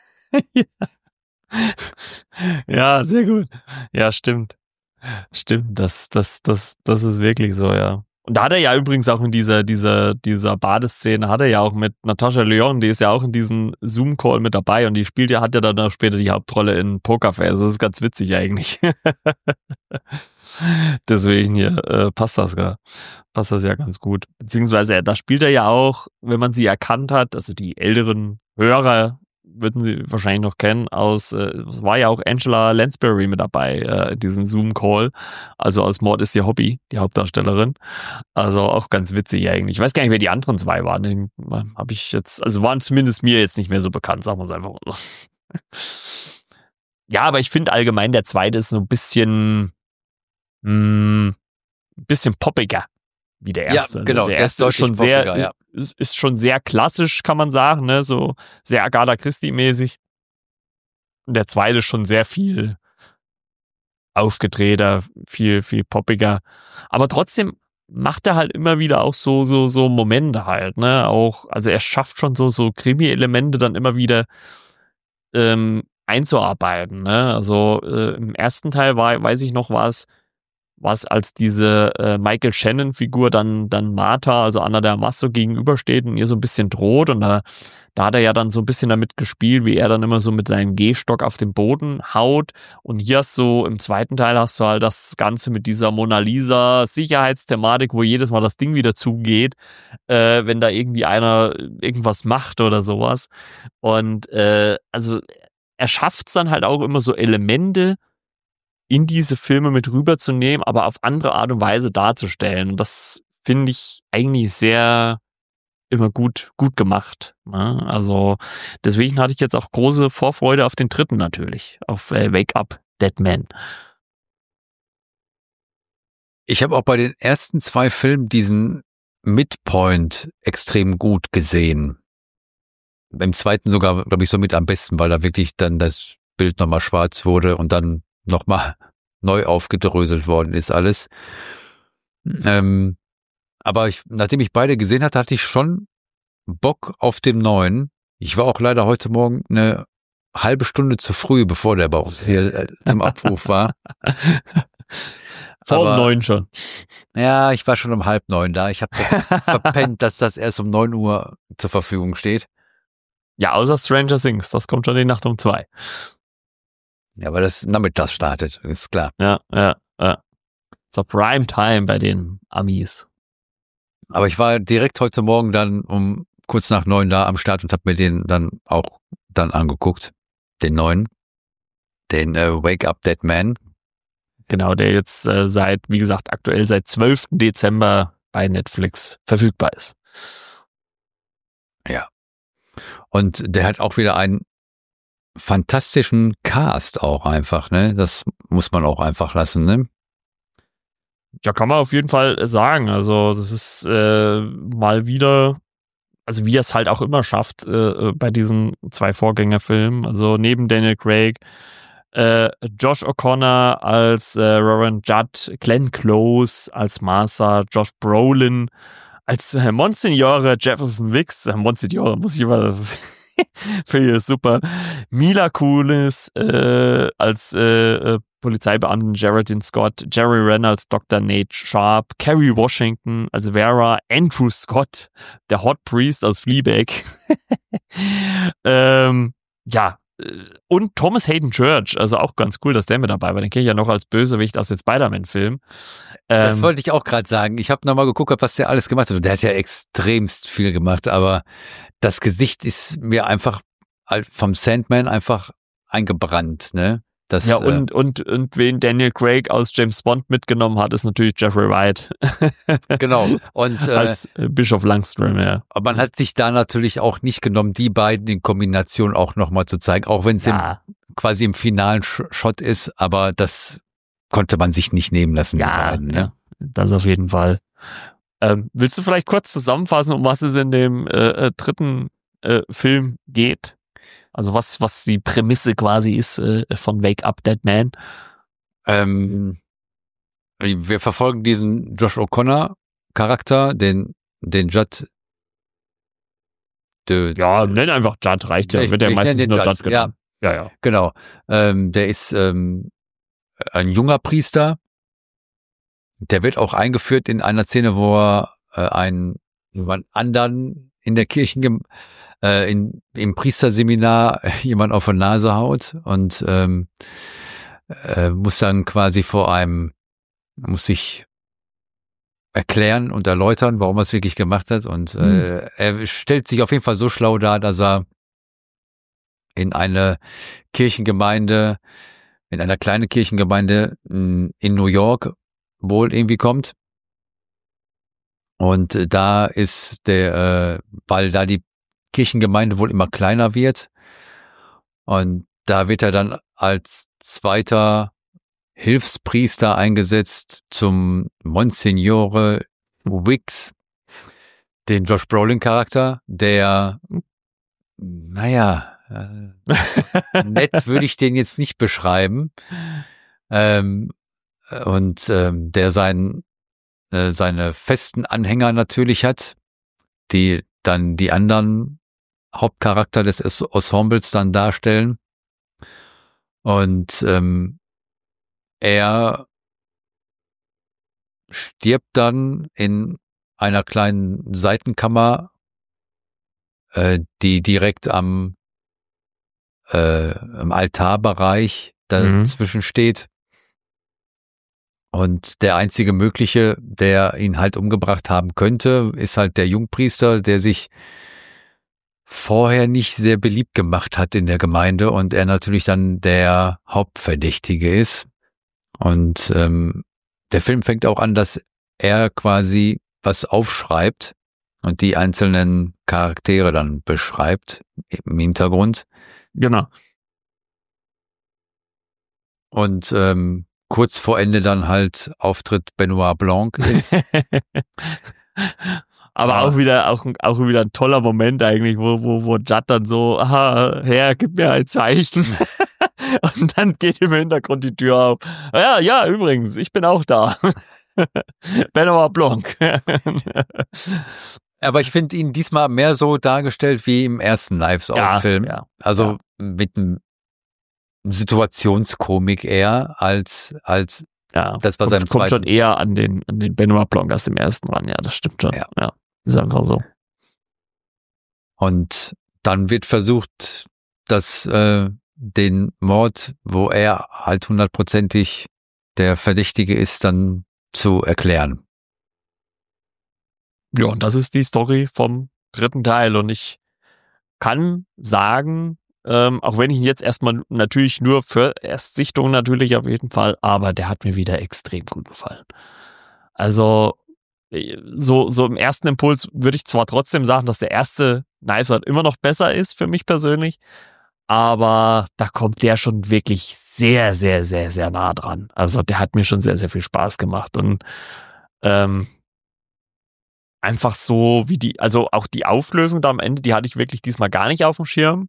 Ja, sehr gut. Ja, stimmt. Stimmt, das ist wirklich so, ja. Und da hat er ja übrigens auch in dieser Badeszene, hat er ja auch mit Natascha Lyonne, die ist ja auch in diesem Zoom-Call mit dabei und hat ja dann auch später die Hauptrolle in Pokerface. Das ist ganz witzig eigentlich. Deswegen hier passt das ja ganz gut. Beziehungsweise da spielt er ja auch, wenn man sie erkannt hat, also die älteren Hörer würden sie wahrscheinlich noch kennen, es war ja auch Angela Lansbury mit dabei, in diesem Zoom-Call, also aus Mord ist ihr Hobby, die Hauptdarstellerin. Also auch ganz witzig eigentlich. Ich weiß gar nicht, wer die anderen zwei waren. Den habe ich jetzt, also waren zumindest mir jetzt nicht mehr so bekannt, sagen wir es einfach mal so. Ja, aber ich finde allgemein, der zweite ist so ein bisschen poppiger wie der erste. Ja, genau. Der erste ist schon poppiger, sehr, ist schon sehr klassisch, kann man sagen, ne, so sehr Agatha Christie-mäßig. Und der zweite ist schon sehr viel aufgedrehter, viel poppiger. Aber trotzdem macht er halt immer wieder auch so Momente halt, ne, auch, also er schafft schon so Krimi-Elemente dann immer wieder einzuarbeiten, ne, also im ersten Teil weiß ich noch, war es als diese Michael Shannon-Figur dann Martha, also Anna de Amasso, gegenübersteht und ihr so ein bisschen droht. Und da hat er ja dann so ein bisschen damit gespielt, wie er dann immer so mit seinem Gehstock auf den Boden haut. Und hier hast du, im zweiten Teil hast du halt das Ganze mit dieser Mona Lisa-Sicherheitsthematik, wo jedes Mal das Ding wieder zugeht, wenn da irgendwie einer irgendwas macht oder sowas. Und also er schafft es dann halt auch immer so Elemente in diese Filme mit rüberzunehmen, aber auf andere Art und Weise darzustellen. Und das finde ich eigentlich sehr immer gut gemacht. Ne? Also deswegen hatte ich jetzt auch große Vorfreude auf den dritten natürlich, auf Wake Up, Dead Man. Ich habe auch bei den ersten zwei Filmen diesen Midpoint extrem gut gesehen. Im zweiten sogar, glaube ich, somit am besten, weil da wirklich dann das Bild nochmal schwarz wurde und dann nochmal neu aufgedröselt worden ist alles. Aber nachdem ich beide gesehen hatte, hatte ich schon Bock auf den neuen. Ich war auch leider heute Morgen eine halbe Stunde zu früh, bevor der bei uns hier zum Abruf war. Vor 9 schon. Ja, ich war schon um 8:30 da. Ich habe verpennt, dass das erst um 9 Uhr zur Verfügung steht. Ja, außer Stranger Things, das kommt schon die Nacht um 2. Ja, aber das nachmittags startet, ist klar. Ja. So Primetime bei den Amis. Aber ich war direkt heute Morgen dann um kurz nach 9 da am Start und habe mir den dann auch angeguckt, den neuen, den Wake Up Dead Man. Genau, der jetzt wie gesagt, aktuell seit 12. Dezember bei Netflix verfügbar ist. Ja. Und der hat auch wieder einen fantastischen Cast auch einfach, ne? Das muss man auch einfach lassen, ne? Ja, kann man auf jeden Fall sagen. Also das ist mal wieder, also wie er es halt auch immer schafft bei diesen 2 Vorgängerfilmen. Also neben Daniel Craig, Josh O'Connor als Rowan Judd, Glenn Close als Martha, Josh Brolin als Monsignore Jefferson Wicks, Monsignore, muss ich mal finde ich super. Mila Kunis als Polizeibeamten Geraldine Scott, Jerry Renner als Dr. Nate Sharp, Kerry Washington als Vera, Andrew Scott, der Hot Priest aus Fleabag. Ja, und Thomas Hayden Church, also auch ganz cool, dass der mit dabei war. Den kenne ich ja noch als Bösewicht aus den Spider-Man-Film. Das wollte ich auch gerade sagen. Ich habe nochmal geguckt, was der alles gemacht hat. Und der hat ja extremst viel gemacht, aber das Gesicht ist mir einfach vom Sandman einfach eingebrannt, ne? Das, ja, und wen Daniel Craig aus James Bond mitgenommen hat, ist natürlich Jeffrey Wright. genau. Und als Bischof Langstrom, ja. Aber man hat sich da natürlich auch nicht genommen, die beiden in Kombination auch nochmal zu zeigen, auch wenn es quasi im finalen Shot ist, aber das konnte man sich nicht nehmen lassen. Ja, die beiden, ne? Ja, das auf jeden Fall. Willst du vielleicht kurz zusammenfassen, um was es in dem dritten Film geht? Also was die Prämisse quasi ist von Wake Up Dead Man? Wir verfolgen diesen Josh O'Connor Charakter, den Judd. Nenn einfach Judd, reicht ja. Wird ja meistens nur Judd genannt. Ja. Genau. Der ist ein junger Priester. Der wird auch eingeführt in einer Szene, wo er einen anderen in der im Priesterseminar jemand auf die Nase haut und muss dann quasi muss sich erklären und erläutern, warum er es wirklich gemacht hat. Und er stellt sich auf jeden Fall so schlau dar, dass er in einer kleinen Kirchengemeinde in New York wohl irgendwie kommt. Und da ist weil da die Kirchengemeinde wohl immer kleiner wird. Und da wird er dann als zweiter Hilfspriester eingesetzt zum Monsignore Wicks, den Josh Brolin-Charakter, der, nett würde ich den jetzt nicht beschreiben. Und der seine festen Anhänger natürlich hat, die dann die anderen Hauptcharakter des Ensembles dann darstellen. Und er stirbt dann in einer kleinen Seitenkammer, die direkt am Altarbereich dazwischen steht. Und der einzige Mögliche, der ihn halt umgebracht haben könnte, ist halt der Jungpriester, der sich vorher nicht sehr beliebt gemacht hat in der Gemeinde und er natürlich dann der Hauptverdächtige ist. Und der Film fängt auch an, dass er quasi was aufschreibt und die einzelnen Charaktere dann beschreibt im Hintergrund. Genau. Und kurz vor Ende dann halt Auftritt Benoit Blanc ist. Aber auch wieder ein toller Moment eigentlich, wo Judd dann so, Herr, gib mir ein Zeichen. Und dann geht im Hintergrund die Tür auf. Ja, übrigens, ich bin auch da. Benoit Blanc. Aber ich finde ihn diesmal mehr so dargestellt wie im ersten Knives Out-Film. Ja, also mit einem Situationskomik eher als das, was er im kommt schon eher an den Benoit Blanc als im ersten ran. Ja, das stimmt schon. Ja, ist einfach so. Und dann wird versucht, den Mord, wo er halt 100%ig der Verdächtige ist, dann zu erklären. Ja, und das ist die Story vom dritten Teil. Und ich kann sagen, auch wenn ich ihn jetzt erstmal natürlich nur für Erstsichtung natürlich auf jeden Fall, aber der hat mir wieder extrem gut gefallen. Also so im ersten Impuls würde ich zwar trotzdem sagen, dass der erste Knives Out immer noch besser ist für mich persönlich, aber da kommt der schon wirklich sehr, sehr, sehr, sehr nah dran. Also der hat mir schon sehr, sehr viel Spaß gemacht und einfach so also auch die Auflösung da am Ende, die hatte ich wirklich diesmal gar nicht auf dem Schirm.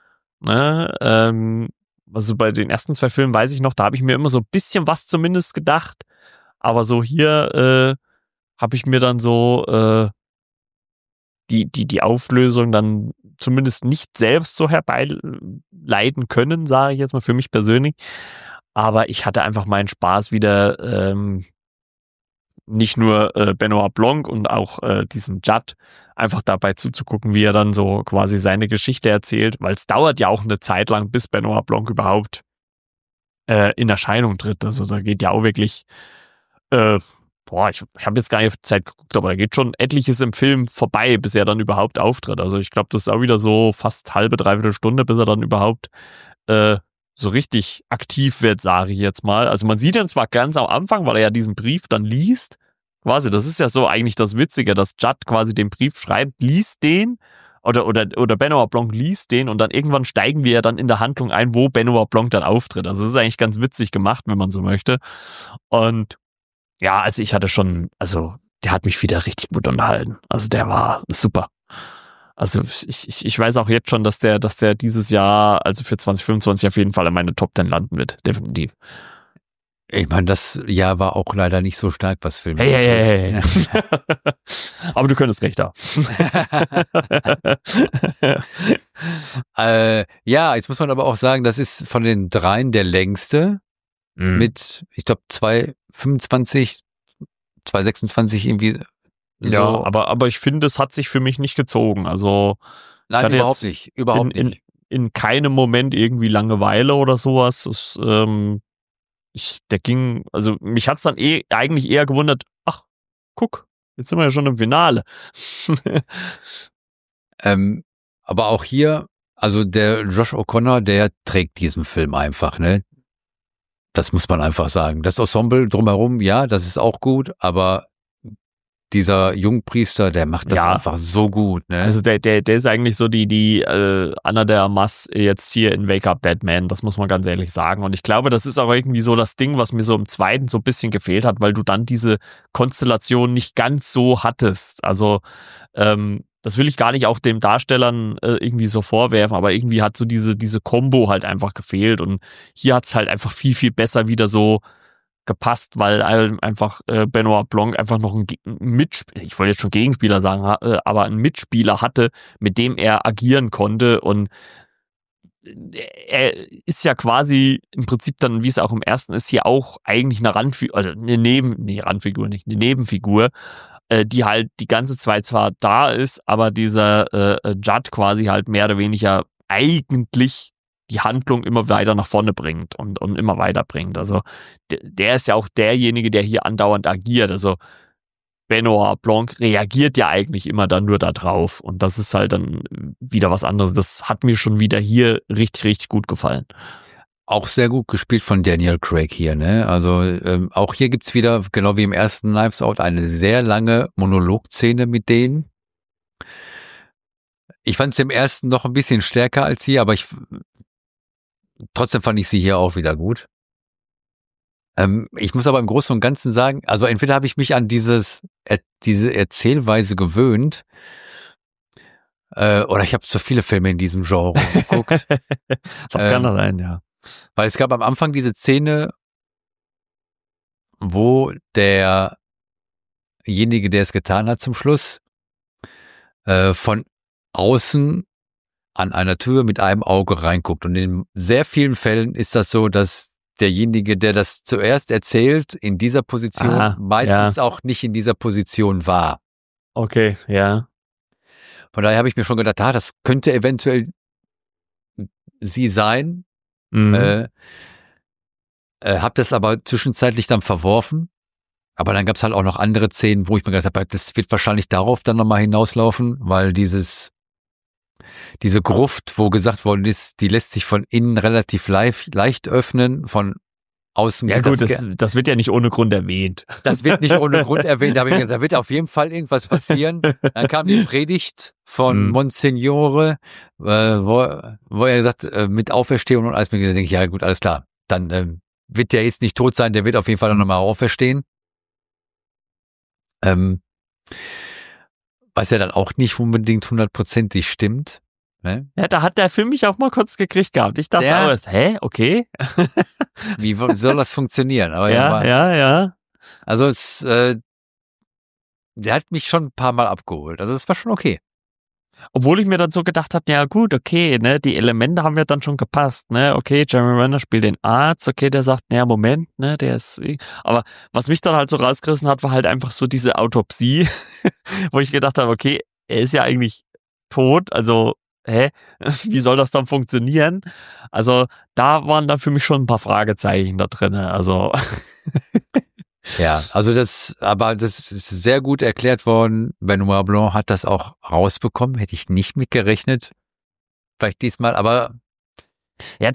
Ne? Also bei den ersten 2 Filmen weiß ich noch, da habe ich mir immer so ein bisschen was zumindest gedacht, aber so hier habe ich mir dann so die Auflösung dann zumindest nicht selbst so herbeileiten können, sage ich jetzt mal für mich persönlich. Aber ich hatte einfach meinen Spaß wieder, nicht nur Benoit Blanc und auch diesen Judd einfach dabei zuzugucken, wie er dann so quasi seine Geschichte erzählt, weil es dauert ja auch eine Zeit lang, bis Benoit Blanc überhaupt in Erscheinung tritt. Also da geht ja auch wirklich ich habe jetzt gar nicht auf die Zeit geguckt, aber da geht schon etliches im Film vorbei, bis er dann überhaupt auftritt. Also ich glaube, das ist auch wieder so fast halbe, dreiviertel Stunde, bis er dann überhaupt so richtig aktiv wird, sage ich jetzt mal. Also man sieht ihn zwar ganz am Anfang, weil er ja diesen Brief dann liest. Quasi, das ist ja so eigentlich das Witzige, dass Judd quasi den Brief schreibt, liest den oder Benoit Blanc liest den und dann irgendwann steigen wir ja dann in der Handlung ein, wo Benoit Blanc dann auftritt. Also das ist eigentlich ganz witzig gemacht, wenn man so möchte. Und ja, also ich hatte schon, also der hat mich wieder richtig gut unterhalten. Also der war super. Also ich weiß auch jetzt schon, dass der dieses Jahr, also für 2025 auf jeden Fall in meine Top 10 landen wird. Definitiv. Ich meine, das Jahr war auch leider nicht so stark, was Filme Hey. Aber du könntest recht haben. Ja, jetzt muss man aber auch sagen, das ist von den dreien der längste mit, ich glaube, 2,25, 2,26 irgendwie. Ja, so. aber ich finde, es hat sich für mich nicht gezogen. Also Nein, überhaupt nicht. In keinem Moment irgendwie Langeweile oder sowas. Also mich hat's dann eigentlich eher gewundert, ach, guck, jetzt sind wir ja schon im Finale. Aber auch hier, also der Josh O'Connor, der trägt diesen Film einfach, ne? Das muss man einfach sagen. Das Ensemble drumherum, ja, das ist auch gut, aber dieser Jungpriester, der macht das einfach so gut, ne? Also der ist eigentlich so die Anna de Armas jetzt hier in Wake Up Dead Man, das muss man ganz ehrlich sagen. Und ich glaube, das ist auch irgendwie so das Ding, was mir so im zweiten so ein bisschen gefehlt hat, weil du dann diese Konstellation nicht ganz so hattest. Also das will ich gar nicht auch den Darstellern irgendwie so vorwerfen, aber irgendwie hat so diese Kombo halt einfach gefehlt. Und hier hat's halt einfach viel, viel besser wieder so gepasst, weil einfach Benoit Blanc einfach noch einen Mitspieler, ich wollte jetzt schon Gegenspieler sagen, aber einen Mitspieler hatte, mit dem er agieren konnte und er ist ja quasi im Prinzip dann, wie es auch im ersten ist, hier auch eigentlich eine Randfigur, also eine Nebenfigur, die halt die ganze Zeit zwar da ist, aber dieser Judd quasi halt mehr oder weniger eigentlich die Handlung immer weiter nach vorne bringt und immer weiter bringt. Also der ist ja auch derjenige, der hier andauernd agiert. Also Benoit Blanc reagiert ja eigentlich immer dann nur da drauf. Und das ist halt dann wieder was anderes. Das hat mir schon wieder hier richtig, richtig gut gefallen. Auch sehr gut gespielt von Daniel Craig hier, ne? Also auch hier gibt's wieder, genau wie im ersten Knives Out, eine sehr lange Monologszene mit denen. Ich fand es im ersten noch ein bisschen stärker als hier, aber trotzdem fand ich sie hier auch wieder gut. Ich muss aber im Großen und Ganzen sagen, also entweder habe ich mich an diese Erzählweise gewöhnt, oder ich habe zu viele Filme in diesem Genre geguckt. Das kann das sein, ja. Weil es gab am Anfang diese Szene, wo derjenige, der es getan hat zum Schluss, von außen an einer Tür mit einem Auge reinguckt. Und in sehr vielen Fällen ist das so, dass derjenige, der das zuerst erzählt, in dieser Position meistens auch nicht in dieser Position war. Okay, ja. Von daher habe ich mir schon gedacht, das könnte eventuell sie sein. Hab das aber zwischenzeitlich dann verworfen. Aber dann gab es halt auch noch andere Szenen, wo ich mir gedacht habe, das wird wahrscheinlich darauf dann nochmal hinauslaufen, weil diese Gruft, wo gesagt worden ist, die lässt sich von innen relativ leicht öffnen, von außen. Ja gut, das wird ja nicht ohne Grund erwähnt. Das wird nicht ohne Grund erwähnt, aber da wird auf jeden Fall irgendwas passieren. Dann kam die Predigt von Monsignore, wo er sagt, mit Auferstehung und alles, mir denke ich, ja gut, alles klar. Dann wird der jetzt nicht tot sein, der wird auf jeden Fall dann nochmal auferstehen. Was ja dann auch nicht unbedingt 100% stimmt. Ne? Ja, da hat der Film mich auch mal kurz gekriegt gehabt. Ich dachte auch erst, okay. Wie soll das funktionieren? Aber ja. Also der hat mich schon ein paar Mal abgeholt. Also es war schon okay. Obwohl ich mir dann so gedacht habe, ja gut, okay, ne, die Elemente haben ja dann schon gepasst, ne, okay, Jeremy Renner spielt den Arzt, okay, der sagt, naja, Moment, ne, der ist, aber was mich dann halt so rausgerissen hat, war halt einfach so diese Autopsie, wo ich gedacht habe, okay, er ist ja eigentlich tot, also, wie soll das dann funktionieren? Also, da waren dann für mich schon ein paar Fragezeichen da drin, also. Ja, also das ist sehr gut erklärt worden. Benoit Blanc hat das auch rausbekommen, hätte ich nicht mitgerechnet. Vielleicht diesmal, aber Ja,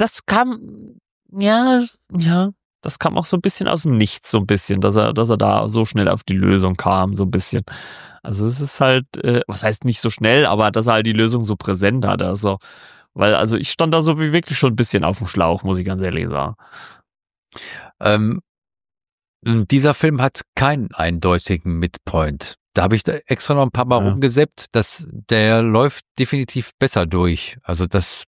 das kam auch so ein bisschen aus dem Nichts, so ein bisschen, dass er da so schnell auf die Lösung kam, so ein bisschen. Also es ist halt, was heißt nicht so schnell, aber dass er halt die Lösung so präsent hat, also, weil, also ich stand da so wie wirklich schon ein bisschen auf dem Schlauch, muss ich ganz ehrlich sagen. Ähm, Dieser Film hat keinen eindeutigen Midpoint. Da habe ich da extra noch ein paar Mal rumgeseppt, der läuft definitiv besser durch. Also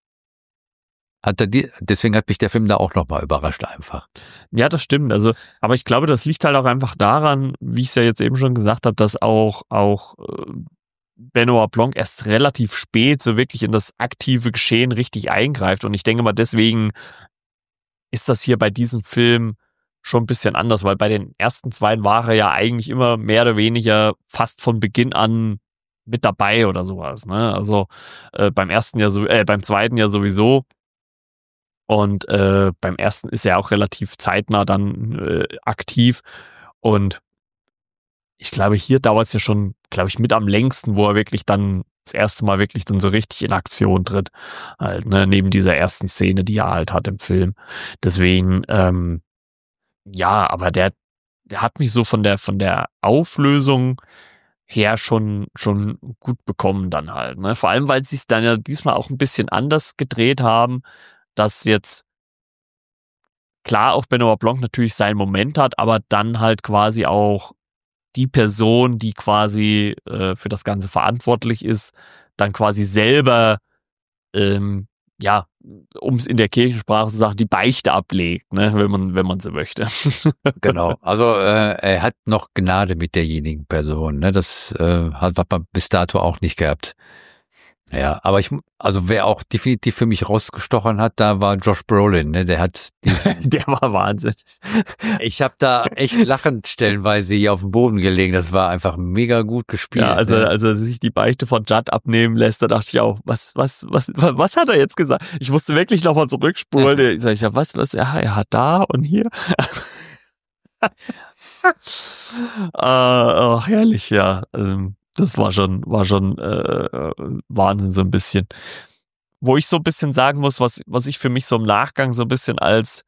deswegen hat mich der Film da auch nochmal überrascht einfach. Ja, das stimmt. Also, aber ich glaube, das liegt halt auch einfach daran, wie ich es ja jetzt eben schon gesagt habe, dass auch Benoit Blanc erst relativ spät so wirklich in das aktive Geschehen richtig eingreift. Und ich denke mal, deswegen ist das hier bei diesem Film schon ein bisschen anders, weil bei den ersten zwei war er ja eigentlich immer mehr oder weniger fast von Beginn an mit dabei oder sowas. Ne? Also beim zweiten ja sowieso. Und beim ersten ist er auch relativ zeitnah dann aktiv. Und ich glaube, hier dauert es ja schon, glaube ich, mit am längsten, wo er wirklich dann das erste Mal wirklich dann so richtig in Aktion tritt. Halt, ne, neben dieser ersten Szene, die er halt hat im Film. Deswegen, ja, aber der hat mich so von der Auflösung her schon gut bekommen dann halt. Ne? Vor allem, weil sie es dann ja diesmal auch ein bisschen anders gedreht haben, dass jetzt klar auch Benoit Blanc natürlich seinen Moment hat, aber dann halt quasi auch die Person, die quasi für das Ganze verantwortlich ist, dann quasi selber, ja, um es in der Kirchensprache zu sagen, die Beichte ablegt, ne, wenn man so möchte. Genau. Also er hat noch Gnade mit derjenigen Person. Ne? Das hat man bis dato auch nicht gehabt. Ja, aber also wer auch definitiv für mich rausgestochen hat, da war Josh Brolin, ne? Der war wahnsinnig. Ich habe da echt lachend stellenweise hier auf dem Boden gelegen. Das war einfach mega gut gespielt. Ja, also, ne? als er sich die Beichte von Judd abnehmen lässt, da dachte ich auch, was hat er jetzt gesagt? Ich musste wirklich nochmal zurückspulen. Ich sag, ja, ja, er hat da und hier. Herrlich, ja. Das war schon Wahnsinn so ein bisschen. Wo ich so ein bisschen sagen muss, was ich für mich so im Nachgang so ein bisschen als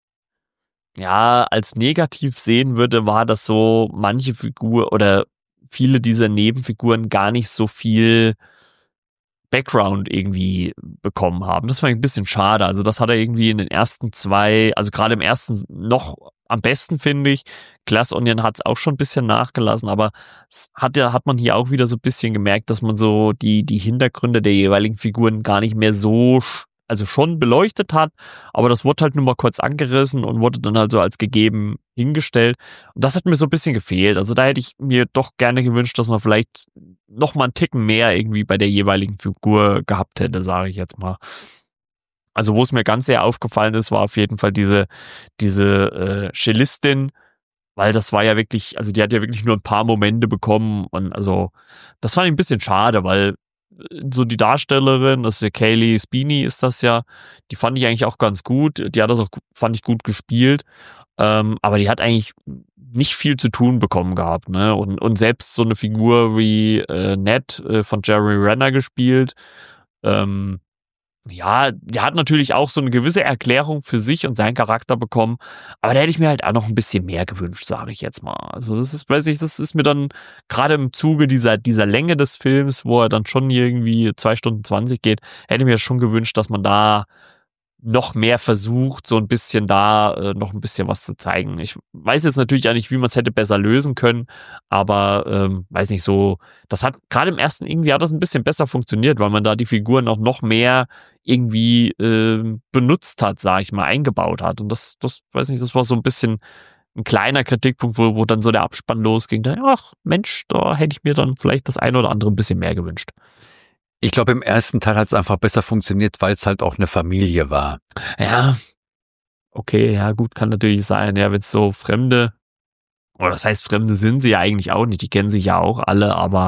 negativ sehen würde, war, dass so manche Figur oder viele dieser Nebenfiguren gar nicht so viel Background irgendwie bekommen haben. Das fand ich ein bisschen schade. Also das hat er irgendwie in den ersten zwei, also gerade im ersten noch am besten, finde ich. Glass Onion hat es auch schon ein bisschen nachgelassen, aber es hat man hier auch wieder so ein bisschen gemerkt, dass man so die Hintergründe der jeweiligen Figuren gar nicht mehr so, also schon beleuchtet hat, aber das wurde halt nur mal kurz angerissen und wurde dann halt so als gegeben hingestellt. Und das hat mir so ein bisschen gefehlt. Also da hätte ich mir doch gerne gewünscht, dass man vielleicht noch mal einen Ticken mehr irgendwie bei der jeweiligen Figur gehabt hätte, sage ich jetzt mal. Also wo es mir ganz sehr aufgefallen ist, war auf jeden Fall diese Cellistin, weil das war ja wirklich, also die hat ja wirklich nur ein paar Momente bekommen und also das fand ich ein bisschen schade, weil so die Darstellerin, das ist ja Kaylee Spini ist das ja, die fand ich eigentlich auch ganz gut, die hat das auch, fand ich gut gespielt, aber die hat eigentlich nicht viel zu tun bekommen gehabt, ne, und selbst so eine Figur wie Ned von Jeremy Renner gespielt, ja, der hat natürlich auch so eine gewisse Erklärung für sich und seinen Charakter bekommen, aber da hätte ich mir halt auch noch ein bisschen mehr gewünscht, sage ich jetzt mal. Also das ist, weiß ich, das ist mir dann gerade im Zuge dieser Länge des Films, wo er dann schon irgendwie 2 Stunden 20 geht, hätte ich mir schon gewünscht, dass man da noch mehr versucht, so ein bisschen da noch ein bisschen was zu zeigen. Ich weiß jetzt natürlich auch nicht, wie man es hätte besser lösen können, aber weiß nicht so, das hat gerade im ersten irgendwie hat das ein bisschen besser funktioniert, weil man da die Figuren auch noch mehr irgendwie benutzt hat, sag ich mal, eingebaut hat. Und das weiß nicht, das war so ein bisschen ein kleiner Kritikpunkt, wo dann so der Abspann losging. Da, ach Mensch, da hätte ich mir dann vielleicht das eine oder andere ein bisschen mehr gewünscht. Ich glaube, im ersten Teil hat es einfach besser funktioniert, weil es halt auch eine Familie war. Ja, okay, ja gut, kann natürlich sein, ja, wenn es so Fremde, oder das heißt, Fremde sind sie ja eigentlich auch nicht, die kennen sich ja auch alle, aber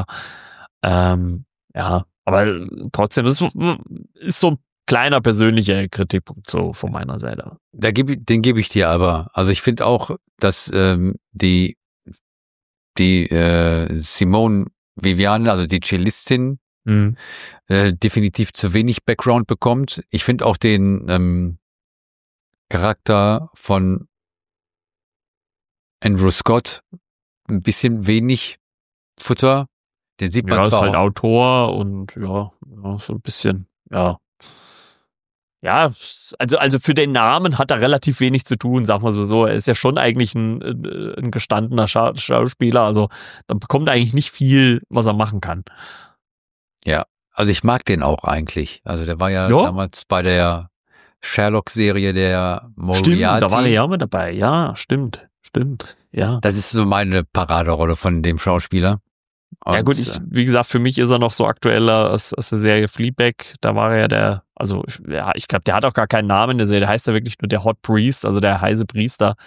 ja, aber trotzdem, das ist so ein kleiner persönlicher Kritikpunkt so von meiner Seite. Den gebe ich dir aber. Also ich finde auch, dass die Simone Viviane, also die Cellistin, Mhm. definitiv zu wenig Background bekommt. Ich finde auch den Charakter von Andrew Scott ein bisschen wenig Futter. Den sieht man Ja, ist zwar halt auch, Autor und ja, so ein bisschen, ja. Ja, also für den Namen hat er relativ wenig zu tun, sagen wir so. Er ist ja schon eigentlich ein gestandener Schauspieler, also da bekommt er eigentlich nicht viel, was er machen kann. ja, also ich mag den auch eigentlich. Also der war ja Ja, damals bei der Sherlock-Serie der stimmt, da war er Moriarty. ja auch mit dabei. Ja, stimmt, ja. Das ist so meine Paraderolle von dem Schauspieler. Ja gut, Und wie gesagt, für mich ist er noch so aktueller als der Serie Fleabag. Da war er ja ich glaube, der hat auch gar keinen Namen in der Serie. Der heißt ja wirklich nur der Hot Priest, also der heiße Priester.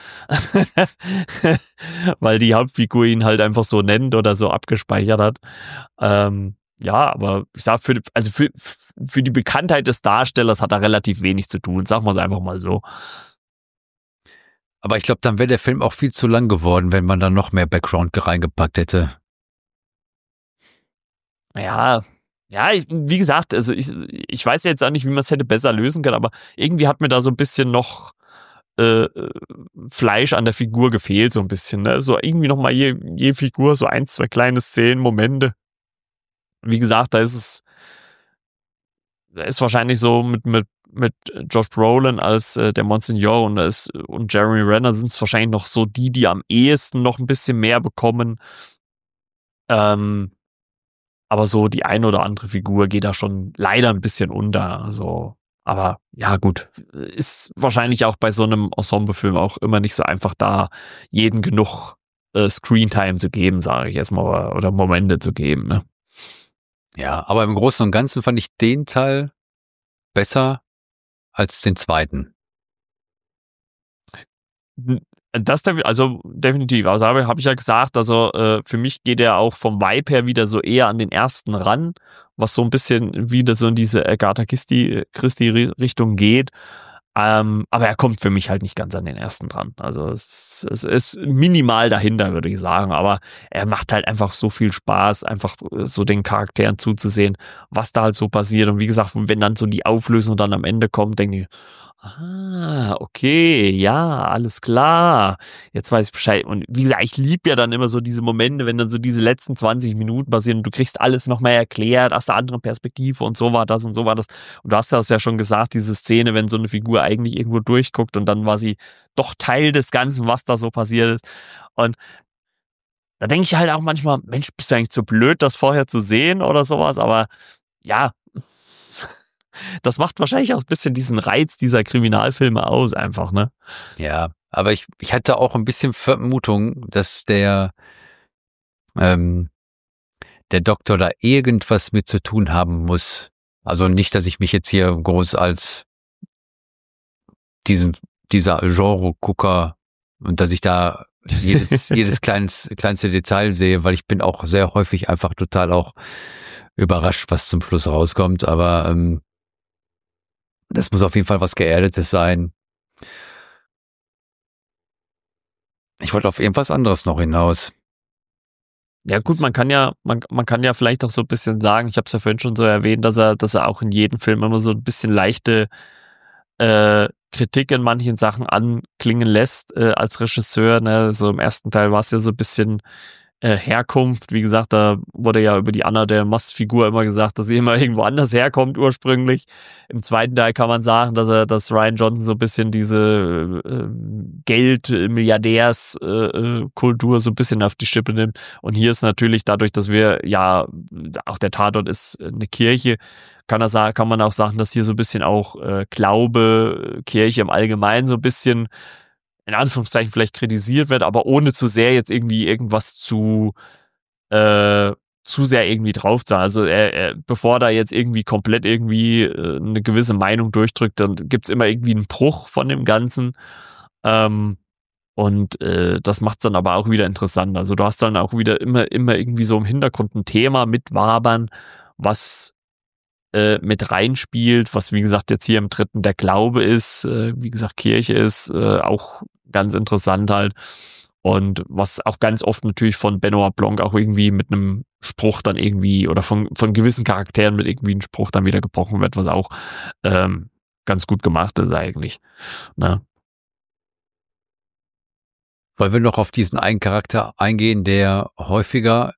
Weil die Hauptfigur ihn halt einfach so nennt oder so abgespeichert hat. Ja, aber ich sag, für die Bekanntheit des Darstellers hat er relativ wenig zu tun. Sagen wir es einfach mal so. aber ich glaube, dann wäre der Film auch viel zu lang geworden, wenn man da noch mehr Background reingepackt hätte. Ja, wie gesagt, also ich weiß jetzt auch nicht, wie man es hätte besser lösen können, aber irgendwie hat mir da so ein bisschen noch Fleisch an der Figur gefehlt, so ein bisschen. Ne? So irgendwie nochmal je Figur so ein, zwei kleine Szenen, Momente. Wie gesagt, da ist wahrscheinlich so mit Josh Brolin als der Monsignor und Jeremy Renner sind es wahrscheinlich noch so die am ehesten noch ein bisschen mehr bekommen. Aber so die eine oder andere Figur geht da schon leider ein bisschen unter. Also, aber ja, gut. Ist wahrscheinlich auch bei so einem Ensemblefilm auch immer nicht so einfach da, jeden genug Screentime zu geben, sage ich jetzt mal, oder Momente zu geben. Ne? Ja, aber im Großen und Ganzen fand ich den Teil besser als den zweiten. Also definitiv. Also hab ich ja gesagt, also für mich geht er auch vom Vibe her wieder so eher an den ersten ran, was so ein bisschen wieder so in diese Agatha Christie-Richtung geht. Aber er kommt für mich halt nicht ganz an den ersten dran. Also es ist minimal dahinter, würde ich sagen. Aber er macht halt einfach so viel Spaß, einfach so den Charakteren zuzusehen, was da halt so passiert. Und wie gesagt, wenn dann so die Auflösung dann am Ende kommt, denke ich, okay, ja, alles klar. Jetzt weiß ich Bescheid. Und wie gesagt, ich liebe ja dann immer so diese Momente, wenn dann so diese letzten 20 Minuten passieren und du kriegst alles nochmal erklärt aus der anderen Perspektive und so war das und so war das. Und du hast das ja schon gesagt, diese Szene, wenn so eine Figur eigentlich irgendwo durchguckt und dann war sie doch Teil des Ganzen, was da so passiert ist. Und da denke ich halt auch manchmal, Mensch, bist du eigentlich zu blöd, das vorher zu sehen oder sowas, aber ja, das macht wahrscheinlich auch ein bisschen diesen Reiz dieser Kriminalfilme aus, einfach, ne? Ja, aber ich hatte auch ein bisschen Vermutung, dass ähm, der Doktor da irgendwas mit zu tun haben muss. Also nicht, dass ich mich jetzt hier groß als dieser Genre-Gucker und dass ich da jedes kleinste Detail sehe, weil ich bin auch sehr häufig einfach total auch überrascht, was zum Schluss rauskommt, aber das muss auf jeden Fall was Geerdetes sein. Ich wollte auf irgendwas anderes noch hinaus. Ja gut, man kann ja vielleicht auch so ein bisschen sagen, ich habe es ja vorhin schon so erwähnt, dass er auch in jedem Film immer so ein bisschen leichte Kritik in manchen Sachen anklingen lässt als Regisseur. Ne? So im ersten Teil war es ja so ein bisschen Herkunft. Wie gesagt, da wurde ja über die Anna de Armas-Figur immer gesagt, dass sie immer irgendwo anders herkommt ursprünglich. Im zweiten Teil kann man sagen, dass Rian Johnson so ein bisschen diese Geld-Milliardärs-Kultur so ein bisschen auf die Schippe nimmt. Und hier ist natürlich dadurch, dass wir ja, auch der Tatort ist eine Kirche, kann man auch sagen, dass hier so ein bisschen auch Glaube, Kirche im Allgemeinen so ein bisschen in Anführungszeichen vielleicht kritisiert wird, aber ohne zu sehr jetzt irgendwie irgendwas zu sehr irgendwie drauf zu. Also bevor da jetzt irgendwie komplett irgendwie eine gewisse Meinung durchdrückt, dann gibt's immer irgendwie einen Bruch von dem Ganzen. Das macht's dann aber auch wieder interessant. Also du hast dann auch wieder immer irgendwie so im Hintergrund ein Thema mit wabern, was mit reinspielt, was wie gesagt jetzt hier im dritten der Glaube ist, wie gesagt Kirche ist, auch ganz interessant halt. Und was auch ganz oft natürlich von Benoit Blanc auch irgendwie mit einem Spruch dann irgendwie oder von gewissen Charakteren mit irgendwie einem Spruch dann wieder gebrochen wird, was auch ganz gut gemacht ist eigentlich. Ne? Wollen wir noch auf diesen einen Charakter eingehen, der häufiger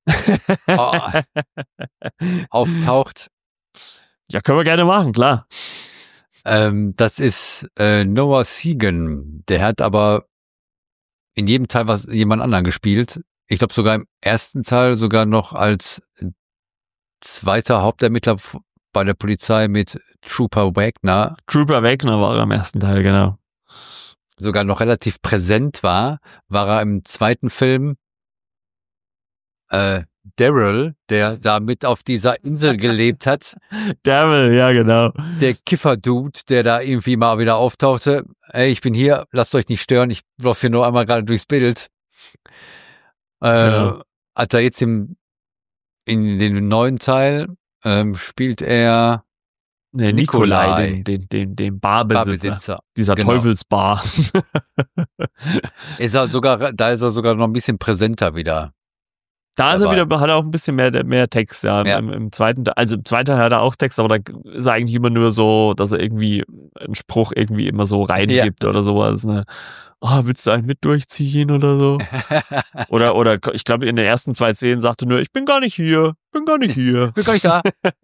auftaucht? Ja, können wir gerne machen, klar. Das ist Noah Segan. Der hat aber in jedem Teil jemand anderen gespielt. Ich glaube sogar im ersten Teil sogar noch als zweiter Hauptermittler bei der Polizei mit Trooper Wagner. Trooper Wagner war er im ersten Teil, genau. Sogar noch relativ präsent war er im zweiten Film Daryl, der da mit auf dieser Insel gelebt hat. Daryl, ja genau. Der Kiffer-Dude, der da irgendwie mal wieder auftauchte. Ey, ich bin hier, lasst euch nicht stören, ich laufe hier nur einmal gerade durchs Bild. Genau. Hat er jetzt in den neuen Teil spielt er Nikolai, den Barbesitzer. Dieser genau. Teufelsbar. Da ist er sogar noch ein bisschen präsenter wieder. Da ist er wieder, hat er auch ein bisschen mehr Text, ja. Im zweiten Teil hat er auch Text, aber da ist er eigentlich immer nur so, dass er irgendwie einen Spruch irgendwie immer so reingibt oder sowas, ne? Oh, willst du einen mit durchziehen oder so? oder ich glaube, in den ersten 2 Szenen sagte nur, ich bin gar nicht hier. Bin gar nicht da.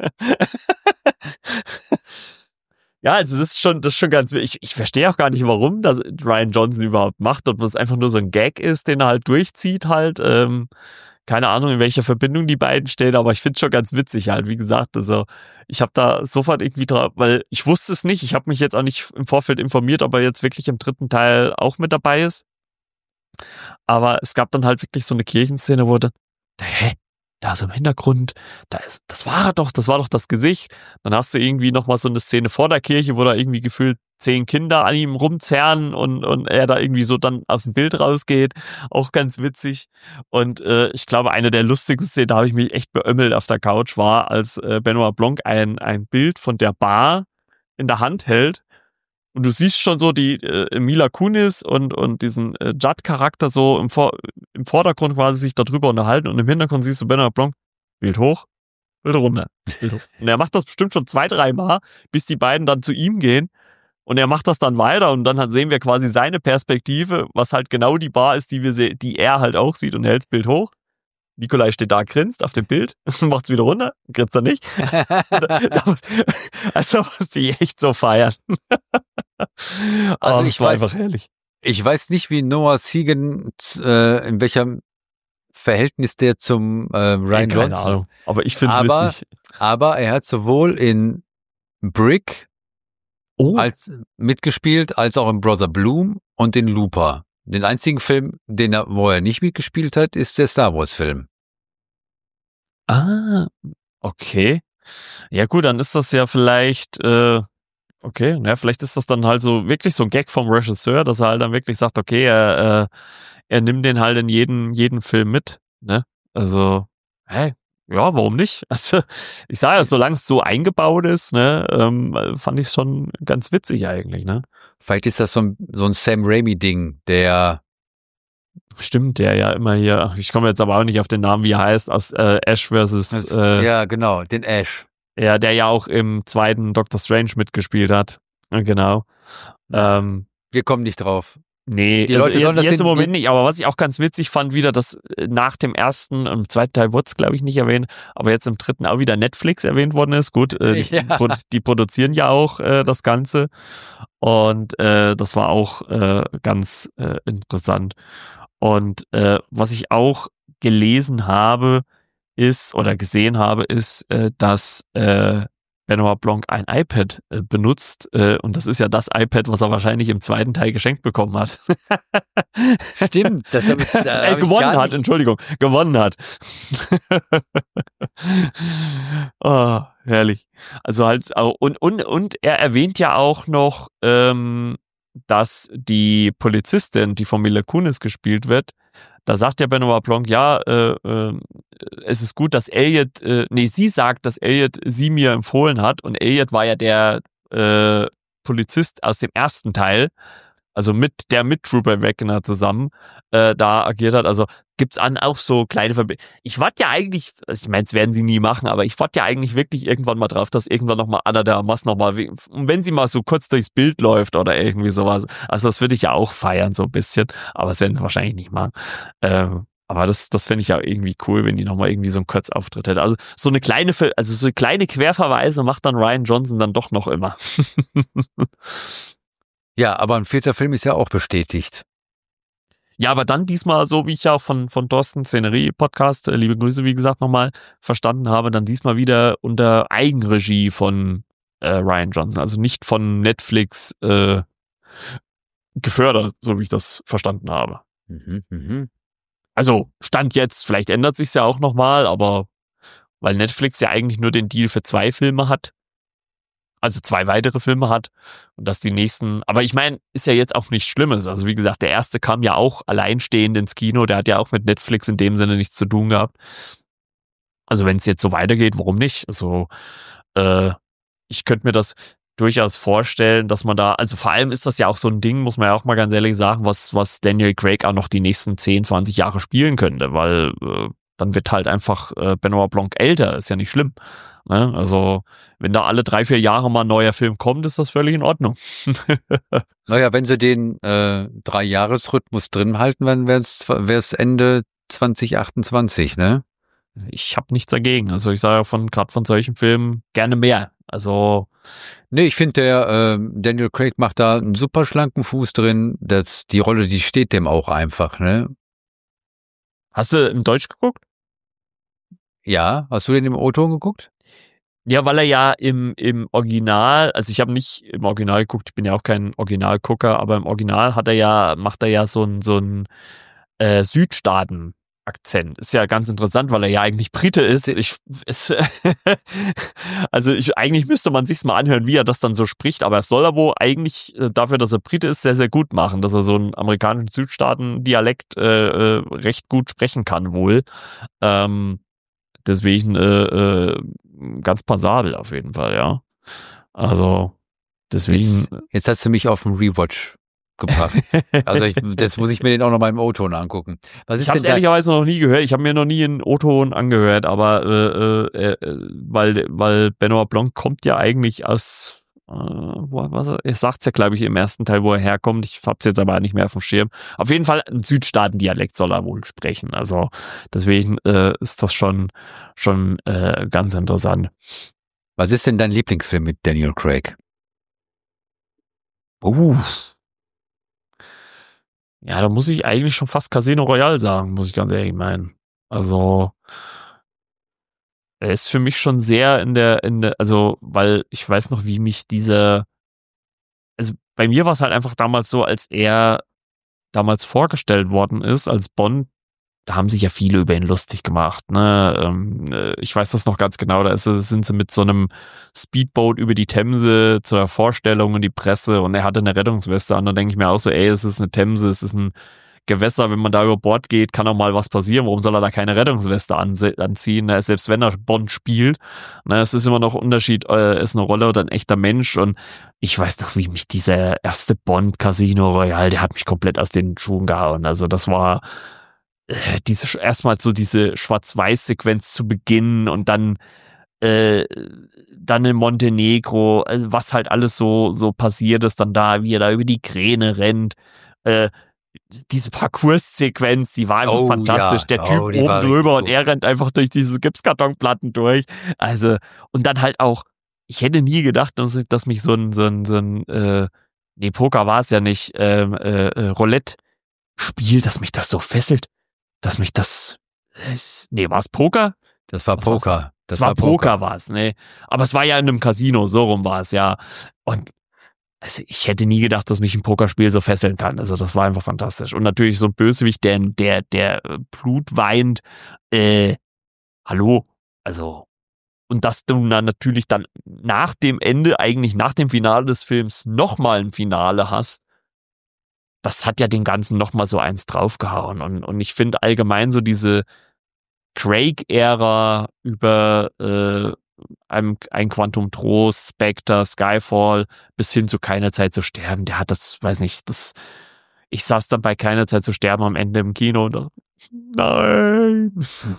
Ja, also das ist schon ganz, ich verstehe auch gar nicht, warum das Rian Johnson überhaupt macht, ob das einfach nur so ein Gag ist, den er halt durchzieht halt, keine Ahnung, in welcher Verbindung die beiden stehen, aber ich finde es schon ganz witzig halt, wie gesagt, also ich habe da sofort irgendwie drauf, weil ich wusste es nicht, ich habe mich jetzt auch nicht im Vorfeld informiert, ob er jetzt wirklich im 3. Teil auch mit dabei ist, aber es gab dann halt wirklich so eine Kirchenszene, wo dann, da so im Hintergrund, das war doch das Gesicht. Dann hast du irgendwie nochmal so eine Szene vor der Kirche, wo da irgendwie gefühlt 10 Kinder an ihm rumzerren und er da irgendwie so dann aus dem Bild rausgeht. Auch ganz witzig. Und ich glaube, eine der lustigsten Szenen, da habe ich mich echt beömmelt auf der Couch, war, als Benoit Blanc ein Bild von der Bar in der Hand hält. Und du siehst schon so die Mila Kunis und diesen Judd-Charakter so im Vordergrund quasi sich darüber unterhalten und im Hintergrund siehst du Benoit Blanc, Bild hoch, Bild runter, Bild hoch. Und er macht das bestimmt schon 2-3 Mal, bis die beiden dann zu ihm gehen und er macht das dann weiter und dann sehen wir quasi seine Perspektive, was halt genau die Bar ist, die er halt auch sieht und hält das Bild hoch. Nikolai steht da, grinst auf dem Bild, macht's wieder runter, grinst er nicht. Also was die echt so feiern. Also ich war einfach herrlich. Ich weiß nicht, wie Noah Segan, in welchem Verhältnis der zum Rian Johnson. Keine Ahnung, aber ich find's witzig. Aber er hat sowohl in Brick als mitgespielt, als auch in Brother Bloom und in Looper. Den einzigen Film, wo er nicht mitgespielt hat, ist der Star Wars Film. Ah, okay. Ja gut, dann ist das ja vielleicht, okay, ja, vielleicht ist das dann halt so wirklich so ein Gag vom Regisseur, dass er halt dann wirklich sagt, okay, er nimmt den halt in jeden Film mit, ne? Also, hey, ja, warum nicht? Also, ich sage ja, solange es so eingebaut ist, ne, fand ich es schon ganz witzig eigentlich, ne? Vielleicht ist das so ein Sam Raimi-Ding, der Stimmt, der ja immer hier, ich komme jetzt aber auch nicht auf den Namen, wie er heißt, aus Ash versus ja, genau, den Ash. Ja, der ja auch im 2. Doctor Strange mitgespielt hat. Genau. Wir kommen nicht drauf. Nee, die Leute sollen jetzt im Moment nicht, aber was ich auch ganz witzig fand wieder, dass nach dem 1., im 2. Teil wurde es glaube ich nicht erwähnt, aber jetzt im 3. auch wieder Netflix erwähnt worden ist. Gut, die produzieren ja auch das Ganze und das war auch ganz interessant. Und was ich auch gelesen habe, gesehen habe, ist, dass Benoit Blanc ein iPad benutzt und das ist ja das iPad, was er wahrscheinlich im 2. Teil geschenkt bekommen hat. Stimmt, das gewonnen hat. Oh, herrlich. Also halt und er erwähnt ja auch noch, dass die Polizistin, die von Mila Kunis gespielt wird, da sagt ja Benoit Blanc, ja, es ist gut, dass sie sagt, dass Elliot sie mir empfohlen hat und Elliot war ja der Polizist aus dem 1. Teil also mit Trooper Wagner zusammen da agiert hat. Also gibt's auch so kleine Verbindungen. Ich warte ja eigentlich, also ich meine, das werden sie nie machen, aber ich warte ja eigentlich wirklich irgendwann mal drauf, dass irgendwann nochmal Ana de Armas nochmal, wenn sie mal so kurz durchs Bild läuft oder irgendwie sowas. Also das würde ich ja auch feiern, so ein bisschen, aber das werden sie wahrscheinlich nicht machen. Aber das fände ich ja irgendwie cool, wenn die nochmal irgendwie so einen Kurzauftritt hätte. Also so eine kleine Querverweise macht dann Rian Johnson dann doch noch immer. Ja, aber ein 4. Film ist ja auch bestätigt. Ja, aber dann diesmal so, wie ich ja auch von Thorsten Szenerie-Podcast, liebe Grüße, wie gesagt, nochmal verstanden habe, dann diesmal wieder unter Eigenregie von Rian Johnson, also nicht von Netflix gefördert, so wie ich das verstanden habe. Also Stand jetzt, vielleicht ändert sich's ja auch nochmal, aber weil Netflix ja eigentlich nur den Deal für 2 Filme hat, also 2 weitere Filme hat und dass die nächsten, aber ich meine, ist ja jetzt auch nichts Schlimmes. Also wie gesagt, der erste kam ja auch alleinstehend ins Kino, der hat ja auch mit Netflix in dem Sinne nichts zu tun gehabt. Also wenn es jetzt so weitergeht, warum nicht? Also ich könnte mir das durchaus vorstellen, dass man da, also vor allem ist das ja auch so ein Ding, muss man ja auch mal ganz ehrlich sagen, was Daniel Craig auch noch die nächsten 10, 20 Jahre spielen könnte, weil dann wird halt einfach Benoit Blanc älter, ist ja nicht schlimm. Ne? Also, wenn da alle 3, 4 Jahre mal ein neuer Film kommt, ist das völlig in Ordnung. Naja, wenn sie den 3-Jahres-Rhythmus drin halten, dann wäre es Ende 2028, ne? Ich habe nichts dagegen. Also ich sage gerade von solchen Filmen gerne mehr. Also nee, ich finde, der Daniel Craig macht da einen super schlanken Fuß drin. Die Rolle, die steht dem auch einfach, ne? Hast du im Deutsch geguckt? Ja, hast du den im O-Ton geguckt? Ja, weil er ja im Original, also ich habe nicht im Original geguckt, ich bin ja auch kein Originalgucker, aber im Original macht er ja so ein Südstaaten-Akzent. Ist ja ganz interessant, weil er ja eigentlich Brite ist. Eigentlich müsste man sich's mal anhören, wie er das dann so spricht, aber es soll er wohl eigentlich dafür, dass er Brite ist, sehr, sehr gut machen, dass er so einen amerikanischen Südstaaten-Dialekt recht gut sprechen kann wohl. Deswegen ganz passabel auf jeden Fall, ja. Also deswegen. Jetzt hast du mich auf den Rewatch gebracht. Also jetzt muss ich mir den auch noch mal im O-Ton angucken. Ich habe es ehrlicherweise noch nie gehört. Ich habe mir noch nie einen O-Ton angehört, aber weil Benoit Blanc kommt ja eigentlich aus er sagt es ja, glaube ich, im ersten Teil, wo er herkommt. Ich hab's jetzt aber nicht mehr auf dem Schirm. Auf jeden Fall ein Südstaaten-Dialekt soll er wohl sprechen. Also deswegen ist das schon ganz interessant. Was ist denn dein Lieblingsfilm mit Daniel Craig? Ja, da muss ich eigentlich schon fast Casino Royale sagen, muss ich ganz ehrlich meinen. Also er ist für mich schon sehr also, weil ich weiß noch, wie mich also bei mir war es halt einfach damals so, als er damals vorgestellt worden ist als Bond, da haben sich ja viele über ihn lustig gemacht, ne? Ich weiß das noch ganz genau, sind sie mit so einem Speedboat über die Themse zur Vorstellung in die Presse und er hatte eine Rettungsweste an, dann denke ich mir auch so, ey, es ist eine Themse, es ist ein Gewässer, wenn man da über Bord geht, kann auch mal was passieren. Warum soll er da keine Rettungsweste anziehen? Ne? Selbst wenn er Bond spielt. Ne? Es ist immer noch ein Unterschied, ist eine Rolle oder ein echter Mensch. Und ich weiß doch, wie mich dieser erste Bond Casino Royale, der hat mich komplett aus den Schuhen gehauen. Also das war erstmal so diese Schwarz-Weiß-Sequenz zu Beginn und dann in Montenegro, was halt alles so passiert ist, dann da, wie er da über die Kräne rennt, diese Parcours-Sequenz, die war einfach fantastisch. Ja. Der Typ oben drüber und er rennt einfach durch diese Gipskartonplatten durch. Also, und dann halt auch, ich hätte nie gedacht, dass mich so ein Poker war es ja nicht, Roulette-Spiel, dass mich das so fesselt. Dass mich das, war es Poker? Das war Poker. Das war Poker, war es, ne? Aber es war ja in einem Casino, so rum war es, ja. Und also ich hätte nie gedacht, dass mich ein Pokerspiel so fesseln kann. Also das war einfach fantastisch. Und natürlich so ein Bösewicht, der Blut weint. Hallo? Also, und dass du dann natürlich dann nach dem Ende, eigentlich nach dem Finale des Films, nochmal ein Finale hast, das hat ja den Ganzen nochmal so eins draufgehauen. Und ich finde allgemein so diese Craig-Ära über ein Quantum Trost, Spectre, Skyfall, bis hin zu Keine Zeit zu sterben. Der hat das, weiß nicht, ich saß dann bei Keine Zeit zu sterben am Ende im Kino und nein.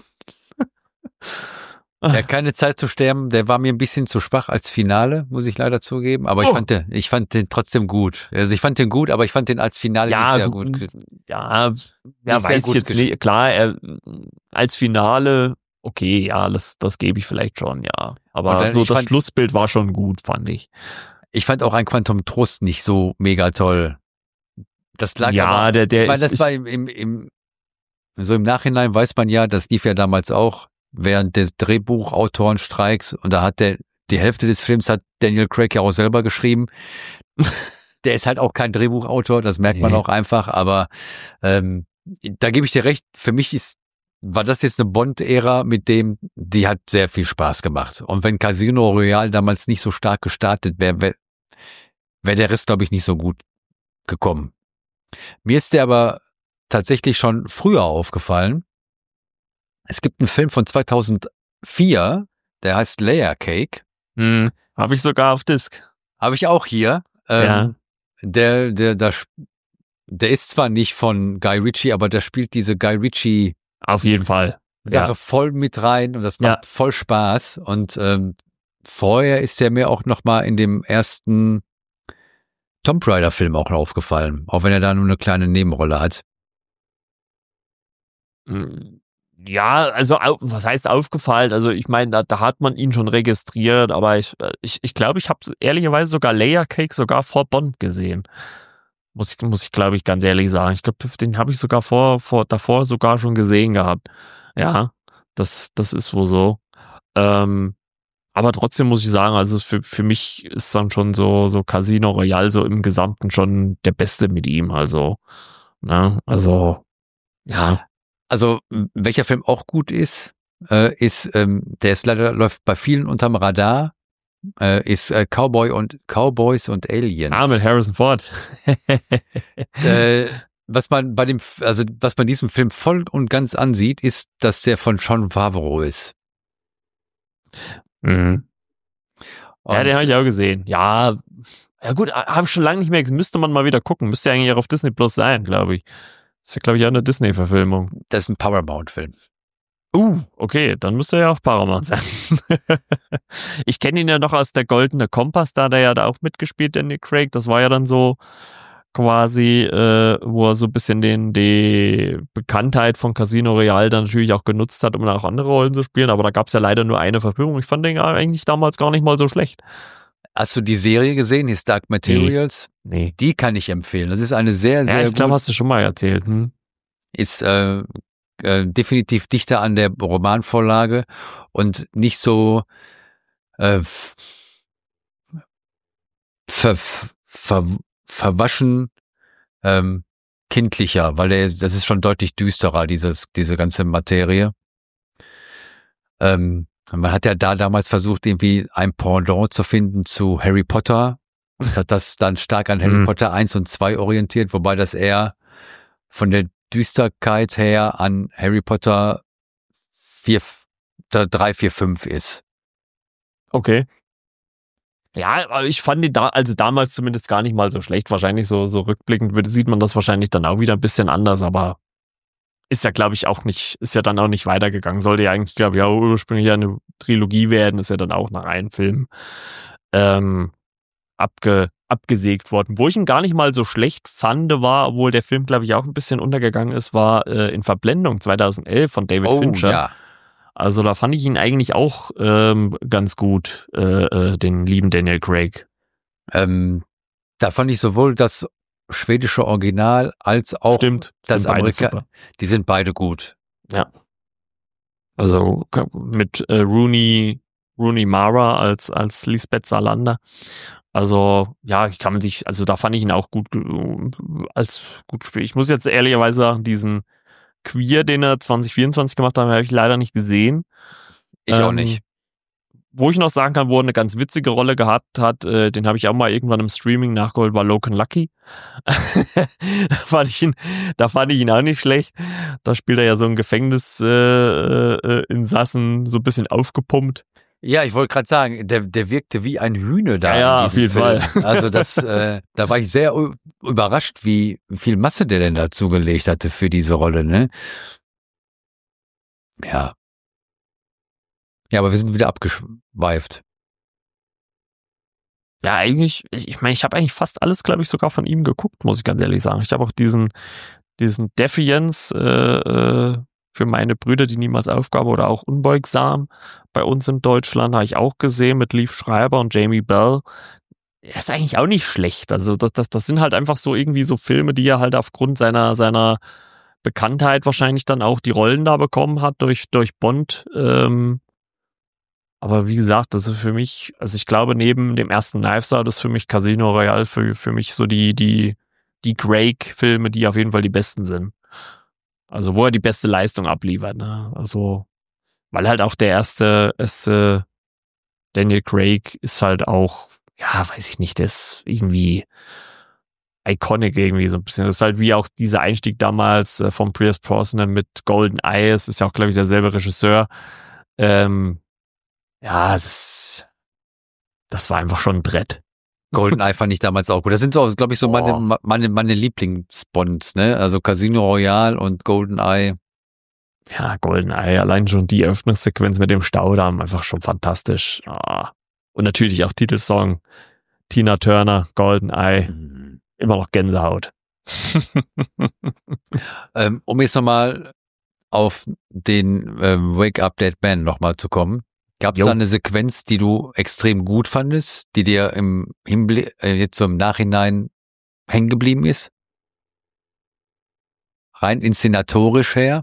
Ja, Keine Zeit zu sterben, der war mir ein bisschen zu schwach als Finale, muss ich leider zugeben. Aber ich fand den trotzdem gut. Also ich fand den gut, aber ich fand den als Finale nicht sehr gut. Ja, wer weiß jetzt nicht. Klar, als Finale, okay, ja, das gebe ich vielleicht schon, ja. Aber so das Schlussbild war schon gut, fand ich. Ich fand auch ein Quantum Trost nicht so mega toll. Das lag ja, aber, ich meine, das war so im Nachhinein weiß man ja, das lief ja damals auch während des Drehbuchautorenstreiks und da hat die Hälfte des Films hat Daniel Craig ja auch selber geschrieben. Der ist halt auch kein Drehbuchautor, das merkt man auch einfach, aber da gebe ich dir recht, für mich war das jetzt eine Bond-Ära, die hat sehr viel Spaß gemacht. Und wenn Casino Royale damals nicht so stark gestartet wäre, wäre der Rest, glaube ich, nicht so gut gekommen. Mir ist der aber tatsächlich schon früher aufgefallen. Es gibt einen Film von 2004, der heißt Layer Cake. Habe ich sogar auf Disc. Habe ich auch hier. Ja. Der ist zwar nicht von Guy Ritchie, aber der spielt diese Guy Ritchie auf jeden Fall Sache voll mit rein und das macht voll Spaß. Und vorher ist der mir auch noch mal in dem ersten Tomb Raider Film auch aufgefallen, auch wenn er da nur eine kleine Nebenrolle hat. Ja, also was heißt aufgefallen? Also ich meine, da hat man ihn schon registriert, aber ich glaube, ich habe ehrlicherweise sogar Layer Cake sogar vor Bond gesehen. Muss ich glaube ich ganz ehrlich sagen. Ich glaube, den habe ich sogar davor sogar schon gesehen gehabt. Ja, das ist wohl so. Aber trotzdem muss ich sagen, also für mich ist dann schon so Casino Royale so im Gesamten schon der Beste mit ihm. Also, ne, also ja. Also, welcher Film auch gut ist, der ist leider, läuft bei vielen unterm Radar, ist Cowboys und Aliens. Ah, mit Harrison Ford. Was man diesem Film voll und ganz ansieht, ist, dass der von Jon Favreau ist. Mhm. Ja, den habe ich auch gesehen. Ja gut, habe ich schon lange nicht mehr gesehen. Müsste man mal wieder gucken. Müsste ja eigentlich auch auf Disney Plus sein, glaube ich. Das ist ja, glaube ich, auch eine Disney-Verfilmung. Das ist ein Paramount-Film. Okay, dann müsste er ja auf Paramount sein. Ich kenne ihn ja noch aus der Goldene Kompass, da hat er ja da auch mitgespielt, Daniel Craig. Das war ja dann so quasi, wo er so ein bisschen die Bekanntheit von Casino Royale dann natürlich auch genutzt hat, um dann auch andere Rollen zu spielen. Aber da gab es ja leider nur eine Verfilmung. Ich fand den eigentlich damals gar nicht mal so schlecht. Hast du die Serie gesehen, His Dark Materials? Nee. Die kann ich empfehlen. Das ist eine sehr, sehr ich glaube, hast du schon mal erzählt. Ist definitiv dichter an der Romanvorlage und nicht so verwaschen kindlicher, weil das ist schon deutlich düsterer, diese ganze Materie. Man hat ja damals versucht, irgendwie ein Pendant zu finden zu Harry Potter und hat das dann stark an Harry Potter 1 und 2 orientiert, wobei das eher von der Düsterkeit her an Harry Potter 3, 4, 5 ist. Okay. Ja, aber ich fand die damals zumindest gar nicht mal so schlecht. Wahrscheinlich so rückblickend sieht man das wahrscheinlich dann auch wieder ein bisschen anders, aber ist ja, glaube ich, ist ja dann auch nicht weitergegangen. Sollte ja eigentlich, glaube ich, auch ursprünglich eine Trilogie werden, ist ja dann auch nach einem Film abgesägt worden. Wo ich ihn gar nicht mal so schlecht fand, war, obwohl der Film, glaube ich, auch ein bisschen untergegangen ist, war in Verblendung 2011 von David Fincher. Ja. Also da fand ich ihn eigentlich auch ganz gut, den lieben Daniel Craig. Da fand ich sowohl das schwedische Original als auch das Amerikanische. Die sind beide gut. Ja. Also mit Rooney Mara als Lisbeth Salander. Also ja, da fand ich ihn auch gut gespielt. Ich muss jetzt ehrlicherweise sagen, diesen Queer, den er 2024 gemacht hat, habe ich leider nicht gesehen. Ich auch nicht. Wo ich noch sagen kann, wo er eine ganz witzige Rolle gehabt hat, den habe ich auch mal irgendwann im Streaming nachgeholt, war Logan Lucky. Da fand ich ihn auch nicht schlecht. Da spielt er ja so einen Gefängnisinsassen, so ein bisschen aufgepumpt. Ja, ich wollte gerade sagen, der wirkte wie ein Hühner da. Ja, in auf diesem jeden Film. Also da war ich sehr überrascht, wie viel Masse der denn dazu gelegt hatte für diese Rolle, ne? Ja. Ja, aber wir sind wieder abgeschweift. Ja, eigentlich, ich meine, ich habe eigentlich fast alles, glaube ich, sogar von ihm geguckt, muss ich ganz ehrlich sagen. Ich habe auch diesen Defiance für meine Brüder, die niemals aufgaben, oder auch Unbeugsam bei uns in Deutschland, habe ich auch gesehen mit Liev Schreiber und Jamie Bell. Er ist eigentlich auch nicht schlecht. Also das sind halt einfach so irgendwie so Filme, die er halt aufgrund seiner Bekanntheit wahrscheinlich dann auch die Rollen da bekommen hat durch Bond. Aber wie gesagt, das ist für mich, also ich glaube, neben dem ersten Knives Out ist für mich Casino Royale für mich so die Craig-Filme, die auf jeden Fall die besten sind. Also wo er die beste Leistung abliefert. Ne? Also, weil halt auch der erste Daniel Craig ist halt auch, ja, weiß ich nicht, der ist irgendwie iconic irgendwie so ein bisschen. Das ist halt wie auch dieser Einstieg damals von Pierce Brosnan mit Golden Eyes, ist ja auch, glaube ich, derselbe Regisseur. Ja, das war einfach schon ein Brett. GoldenEye fand ich damals auch gut. Das sind so, glaube ich, so meine Lieblingsbonds, ne? Also Casino Royale und GoldenEye. Ja, GoldenEye, allein schon die Eröffnungssequenz mit dem Staudamm, einfach schon fantastisch. Oh. Und natürlich auch Titelsong Tina Turner, GoldenEye, immer noch Gänsehaut. Um jetzt nochmal auf den Wake Up Dead Man nochmal zu kommen. Gab es da eine Sequenz, die du extrem gut fandest, die dir im Hinblick jetzt so im Nachhinein hängen geblieben ist? Rein inszenatorisch her?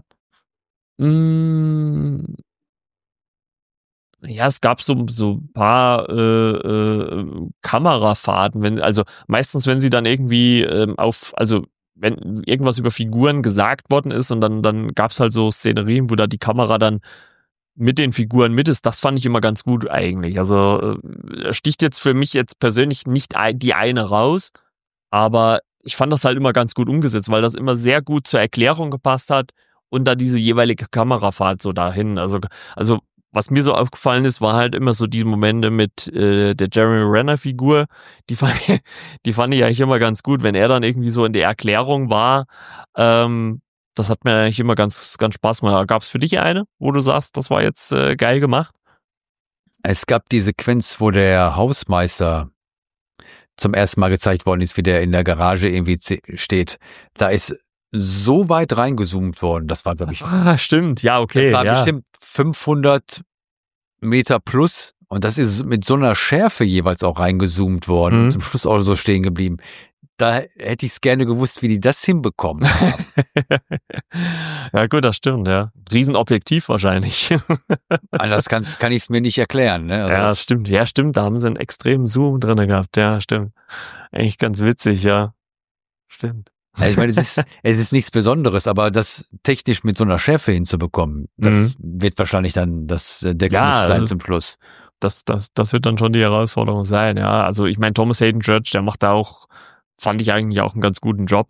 Ja, es gab so ein paar Kamerafahrten, also meistens, wenn sie dann irgendwie also wenn irgendwas über Figuren gesagt worden ist und dann gab es halt so Szenerien, wo da die Kamera dann mit den Figuren mit ist, das fand ich immer ganz gut eigentlich. Also sticht jetzt für mich jetzt persönlich nicht die eine raus, aber ich fand das halt immer ganz gut umgesetzt, weil das immer sehr gut zur Erklärung gepasst hat und da diese jeweilige Kamerafahrt so dahin. Also was mir so aufgefallen ist, war halt immer so die Momente mit der Jeremy Renner-Figur. Die fand ich eigentlich immer ganz gut, wenn er dann irgendwie so in der Erklärung war. Das hat mir eigentlich immer ganz, ganz Spaß gemacht. Gab es für dich eine, wo du sagst, das war jetzt geil gemacht? Es gab die Sequenz, wo der Hausmeister zum ersten Mal gezeigt worden ist, wie der in der Garage irgendwie steht. Da ist so weit reingezoomt worden. Das war, glaube ich... stimmt. Ja, okay. Das war bestimmt 500 Meter plus. Und das ist mit so einer Schärfe jeweils auch reingezoomt worden. Und zum Schluss auch so stehen geblieben. Da hätte ich es gerne gewusst, wie die das hinbekommen haben. Ja gut, das stimmt, ja. Riesenobjektiv wahrscheinlich. Anders kann ich es mir nicht erklären. Ne? Also ja, stimmt. Ja, stimmt. Da haben sie einen extremen Zoom drin gehabt. Ja, stimmt. Eigentlich ganz witzig, ja. Stimmt. Ja, ich meine, es ist nichts Besonderes, aber das technisch mit so einer Schärfe hinzubekommen, das wird wahrscheinlich dann der Kniff sein zum Schluss. Das wird dann schon die Herausforderung sein, ja. Also ich meine, Thomas Hayden Church, der macht da auch, fand ich eigentlich auch einen ganz guten Job.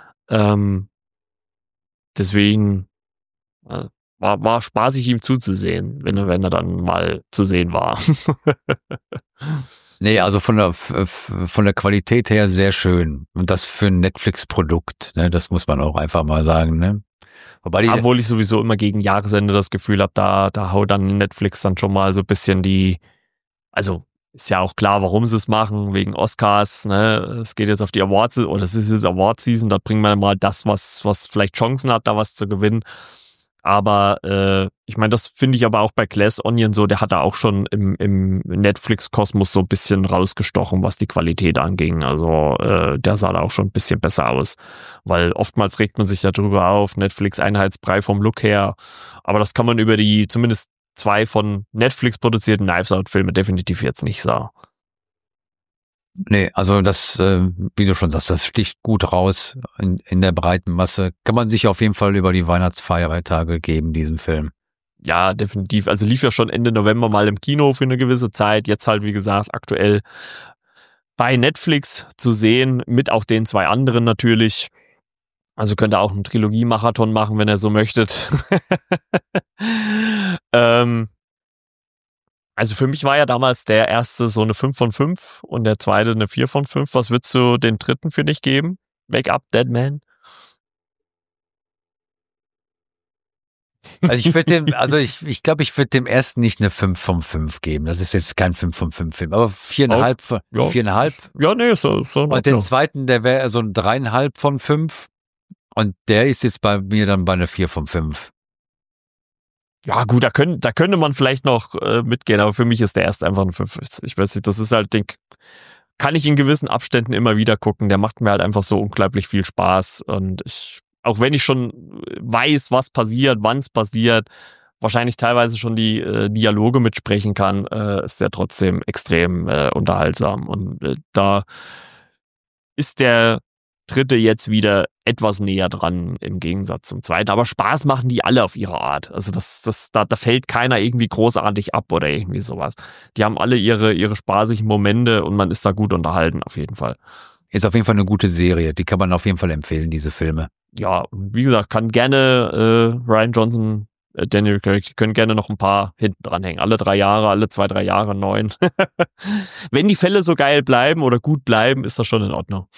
Deswegen war spaßig, ihm zuzusehen, wenn er dann mal zu sehen war. Nee, also von der Qualität her sehr schön. Und das für ein Netflix-Produkt, ne? Das muss man auch einfach mal sagen, ne? Obwohl ich sowieso immer gegen Jahresende das Gefühl habe, da haut dann Netflix dann schon mal so ein bisschen also ist ja auch klar, warum sie es machen, wegen Oscars, ne? Es geht jetzt auf die Awards, oder es ist jetzt Award-Season, da bringen wir mal das, was vielleicht Chancen hat, da was zu gewinnen. Aber ich meine, das finde ich aber auch bei Glass Onion so, der hat da auch schon im Netflix-Kosmos so ein bisschen rausgestochen, was die Qualität anging. Also der sah da auch schon ein bisschen besser aus. Weil oftmals regt man sich ja drüber auf, Netflix Einheitsbrei vom Look her. Aber das kann man über die zumindest 2 von Netflix produzierten Knives Out Filme definitiv jetzt nicht sagen. Nee, also das, wie du schon sagst, das sticht gut raus in der breiten Masse. Kann man sich auf jeden Fall über die Weihnachtsfeiertage geben, diesen Film. Ja, definitiv. Also lief ja schon Ende November mal im Kino für eine gewisse Zeit. Jetzt halt, wie gesagt, aktuell bei Netflix zu sehen, mit auch den 2 anderen natürlich. Also könnt ihr auch einen Trilogie-Marathon machen, wenn ihr so möchtet. Also für mich war ja damals der erste so eine 5 von 5 und der zweite eine 4 von 5. Was würdest du den dritten für dich geben? Wake Up, Dead Man? Also ich glaube, ich würde dem ersten nicht eine 5 von 5 geben. Das ist jetzt kein 5 von 5 Film, aber 4,5, Ja. 4,5. Ja, nee, so Und den zweiten, der wäre so ein 3,5 von 5. Und der ist jetzt bei mir dann bei einer 4 von 5. Ja, gut, da könnte man vielleicht noch mitgehen, aber für mich ist der erste einfach ein 5. Ich weiß nicht, das ist halt, kann ich in gewissen Abständen immer wieder gucken. Der macht mir halt einfach so unglaublich viel Spaß. Und auch wenn ich schon weiß, was passiert, wann es passiert, wahrscheinlich teilweise schon die Dialoge mitsprechen kann, ist der trotzdem extrem unterhaltsam. Und da ist der dritte jetzt wieder etwas näher dran im Gegensatz zum zweiten. Aber Spaß machen die alle auf ihre Art. Also da fällt keiner irgendwie großartig ab oder irgendwie sowas. Die haben alle ihre spaßigen Momente und man ist da gut unterhalten, auf jeden Fall. Ist auf jeden Fall eine gute Serie. Die kann man auf jeden Fall empfehlen, diese Filme. Ja, wie gesagt, kann gerne Rian Johnson, Daniel Craig, die können gerne noch ein paar hinten dranhängen. Alle 3 Jahre, alle 2-3 Jahre 9. Wenn die Fälle so geil bleiben oder gut bleiben, ist das schon in Ordnung.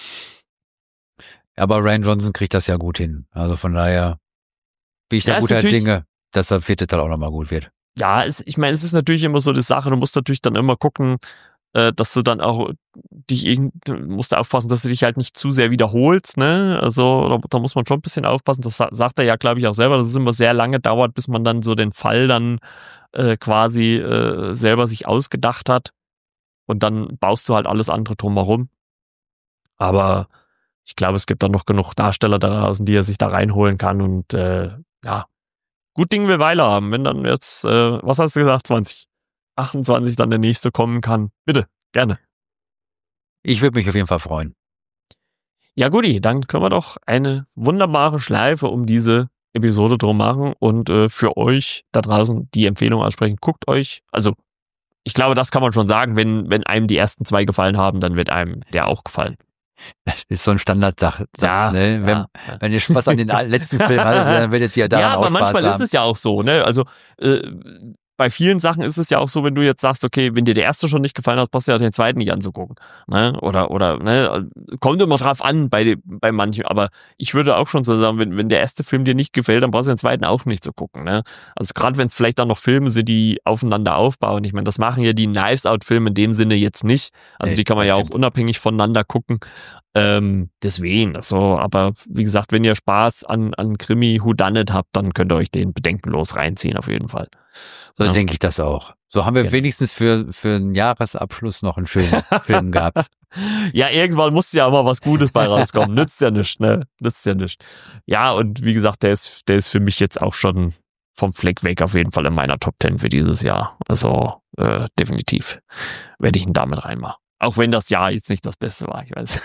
Aber Rian Johnson kriegt das ja gut hin. Also von daher bin ich da guter Dinge, dass der vierte Teil auch nochmal gut wird. Ja, ich meine, es ist natürlich immer so die Sache, du musst natürlich dann immer gucken, dass du dann auch musst aufpassen, dass du dich halt nicht zu sehr wiederholst, ne? Also da muss man schon ein bisschen aufpassen. Das sagt er ja, glaube ich, auch selber, dass es immer sehr lange dauert, bis man dann so den Fall dann quasi selber sich ausgedacht hat. Und dann baust du halt alles andere drumherum. Aber ich glaube, es gibt dann noch genug Darsteller da draußen, die er sich da reinholen kann und ja, gut Ding will Weile haben. Wenn dann jetzt, was hast du gesagt, 2028 dann der nächste kommen kann. Bitte, gerne. Ich würde mich auf jeden Fall freuen. Ja guti, dann können wir doch eine wunderbare Schleife um diese Episode drum machen und für euch da draußen die Empfehlung aussprechen. Guckt euch, also ich glaube, das kann man schon sagen, wenn einem die ersten 2 gefallen haben, dann wird einem der auch gefallen. Das ist so ein Standardsatz, ja, ne? Wenn ihr Spaß an den letzten Film hattet, dann werdet ihr da auch Spaß haben. Ja, aber manchmal ist es ja auch so, ne? Also bei vielen Sachen ist es ja auch so, wenn du jetzt sagst, okay, wenn dir der erste schon nicht gefallen hat, passt ja den zweiten nicht anzugucken. Ne? Oder ne, kommt immer drauf an bei manchen, aber ich würde auch schon so sagen, wenn der erste Film dir nicht gefällt, dann brauchst du den zweiten auch nicht zu gucken. Ne? Also gerade wenn es vielleicht dann noch Filme sind, die aufeinander aufbauen. Ich meine, das machen ja die Knives Out-Filme in dem Sinne jetzt nicht. Also die kann man ja auch unabhängig voneinander gucken. Deswegen, also, aber wie gesagt, wenn ihr Spaß an Krimi Whodunit habt, dann könnt ihr euch den bedenkenlos reinziehen, auf jeden Fall. So ja. Denke ich das auch. So haben wir wenigstens für einen Jahresabschluss noch einen schönen Film gehabt. Ja, irgendwann muss ja immer was Gutes bei rauskommen. Nützt ja nicht, ne? Nützt ja nicht. Ja, und wie gesagt, der ist für mich jetzt auch schon vom Fleck weg auf jeden Fall in meiner Top 10 für dieses Jahr. Also definitiv werde ich ihn damit reinmachen. Auch wenn das Jahr jetzt nicht das Beste war, ich weiß.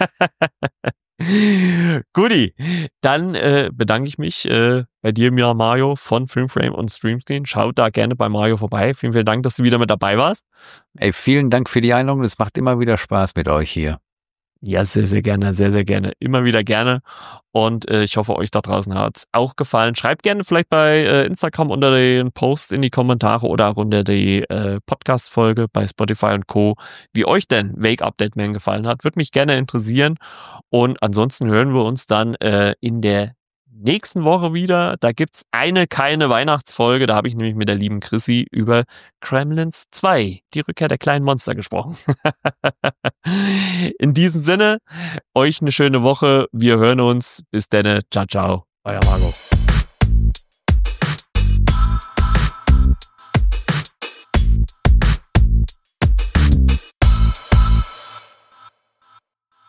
Guti, dann bedanke ich mich bei dir, Mario, von Filmframe und Streamscreen. Schaut da gerne bei Mario vorbei. Vielen, vielen Dank, dass du wieder mit dabei warst. Ey, vielen Dank für die Einladung. Es macht immer wieder Spaß mit euch hier. Ja, sehr, sehr gerne, sehr, sehr gerne. Immer wieder gerne. Und ich hoffe, euch da draußen hat es auch gefallen. Schreibt gerne vielleicht bei Instagram unter den Post in die Kommentare oder auch unter die Podcast-Folge bei Spotify und Co., wie euch denn Wake Up Dead Man gefallen hat. Würde mich gerne interessieren. Und ansonsten hören wir uns dann in der nächsten Woche wieder. Da gibt's keine Weihnachtsfolge. Da habe ich nämlich mit der lieben Chrissy über Gremlins 2, die Rückkehr der kleinen Monster, gesprochen. In diesem Sinne, euch eine schöne Woche. Wir hören uns. Bis dann. Ciao, ciao. Euer Marco.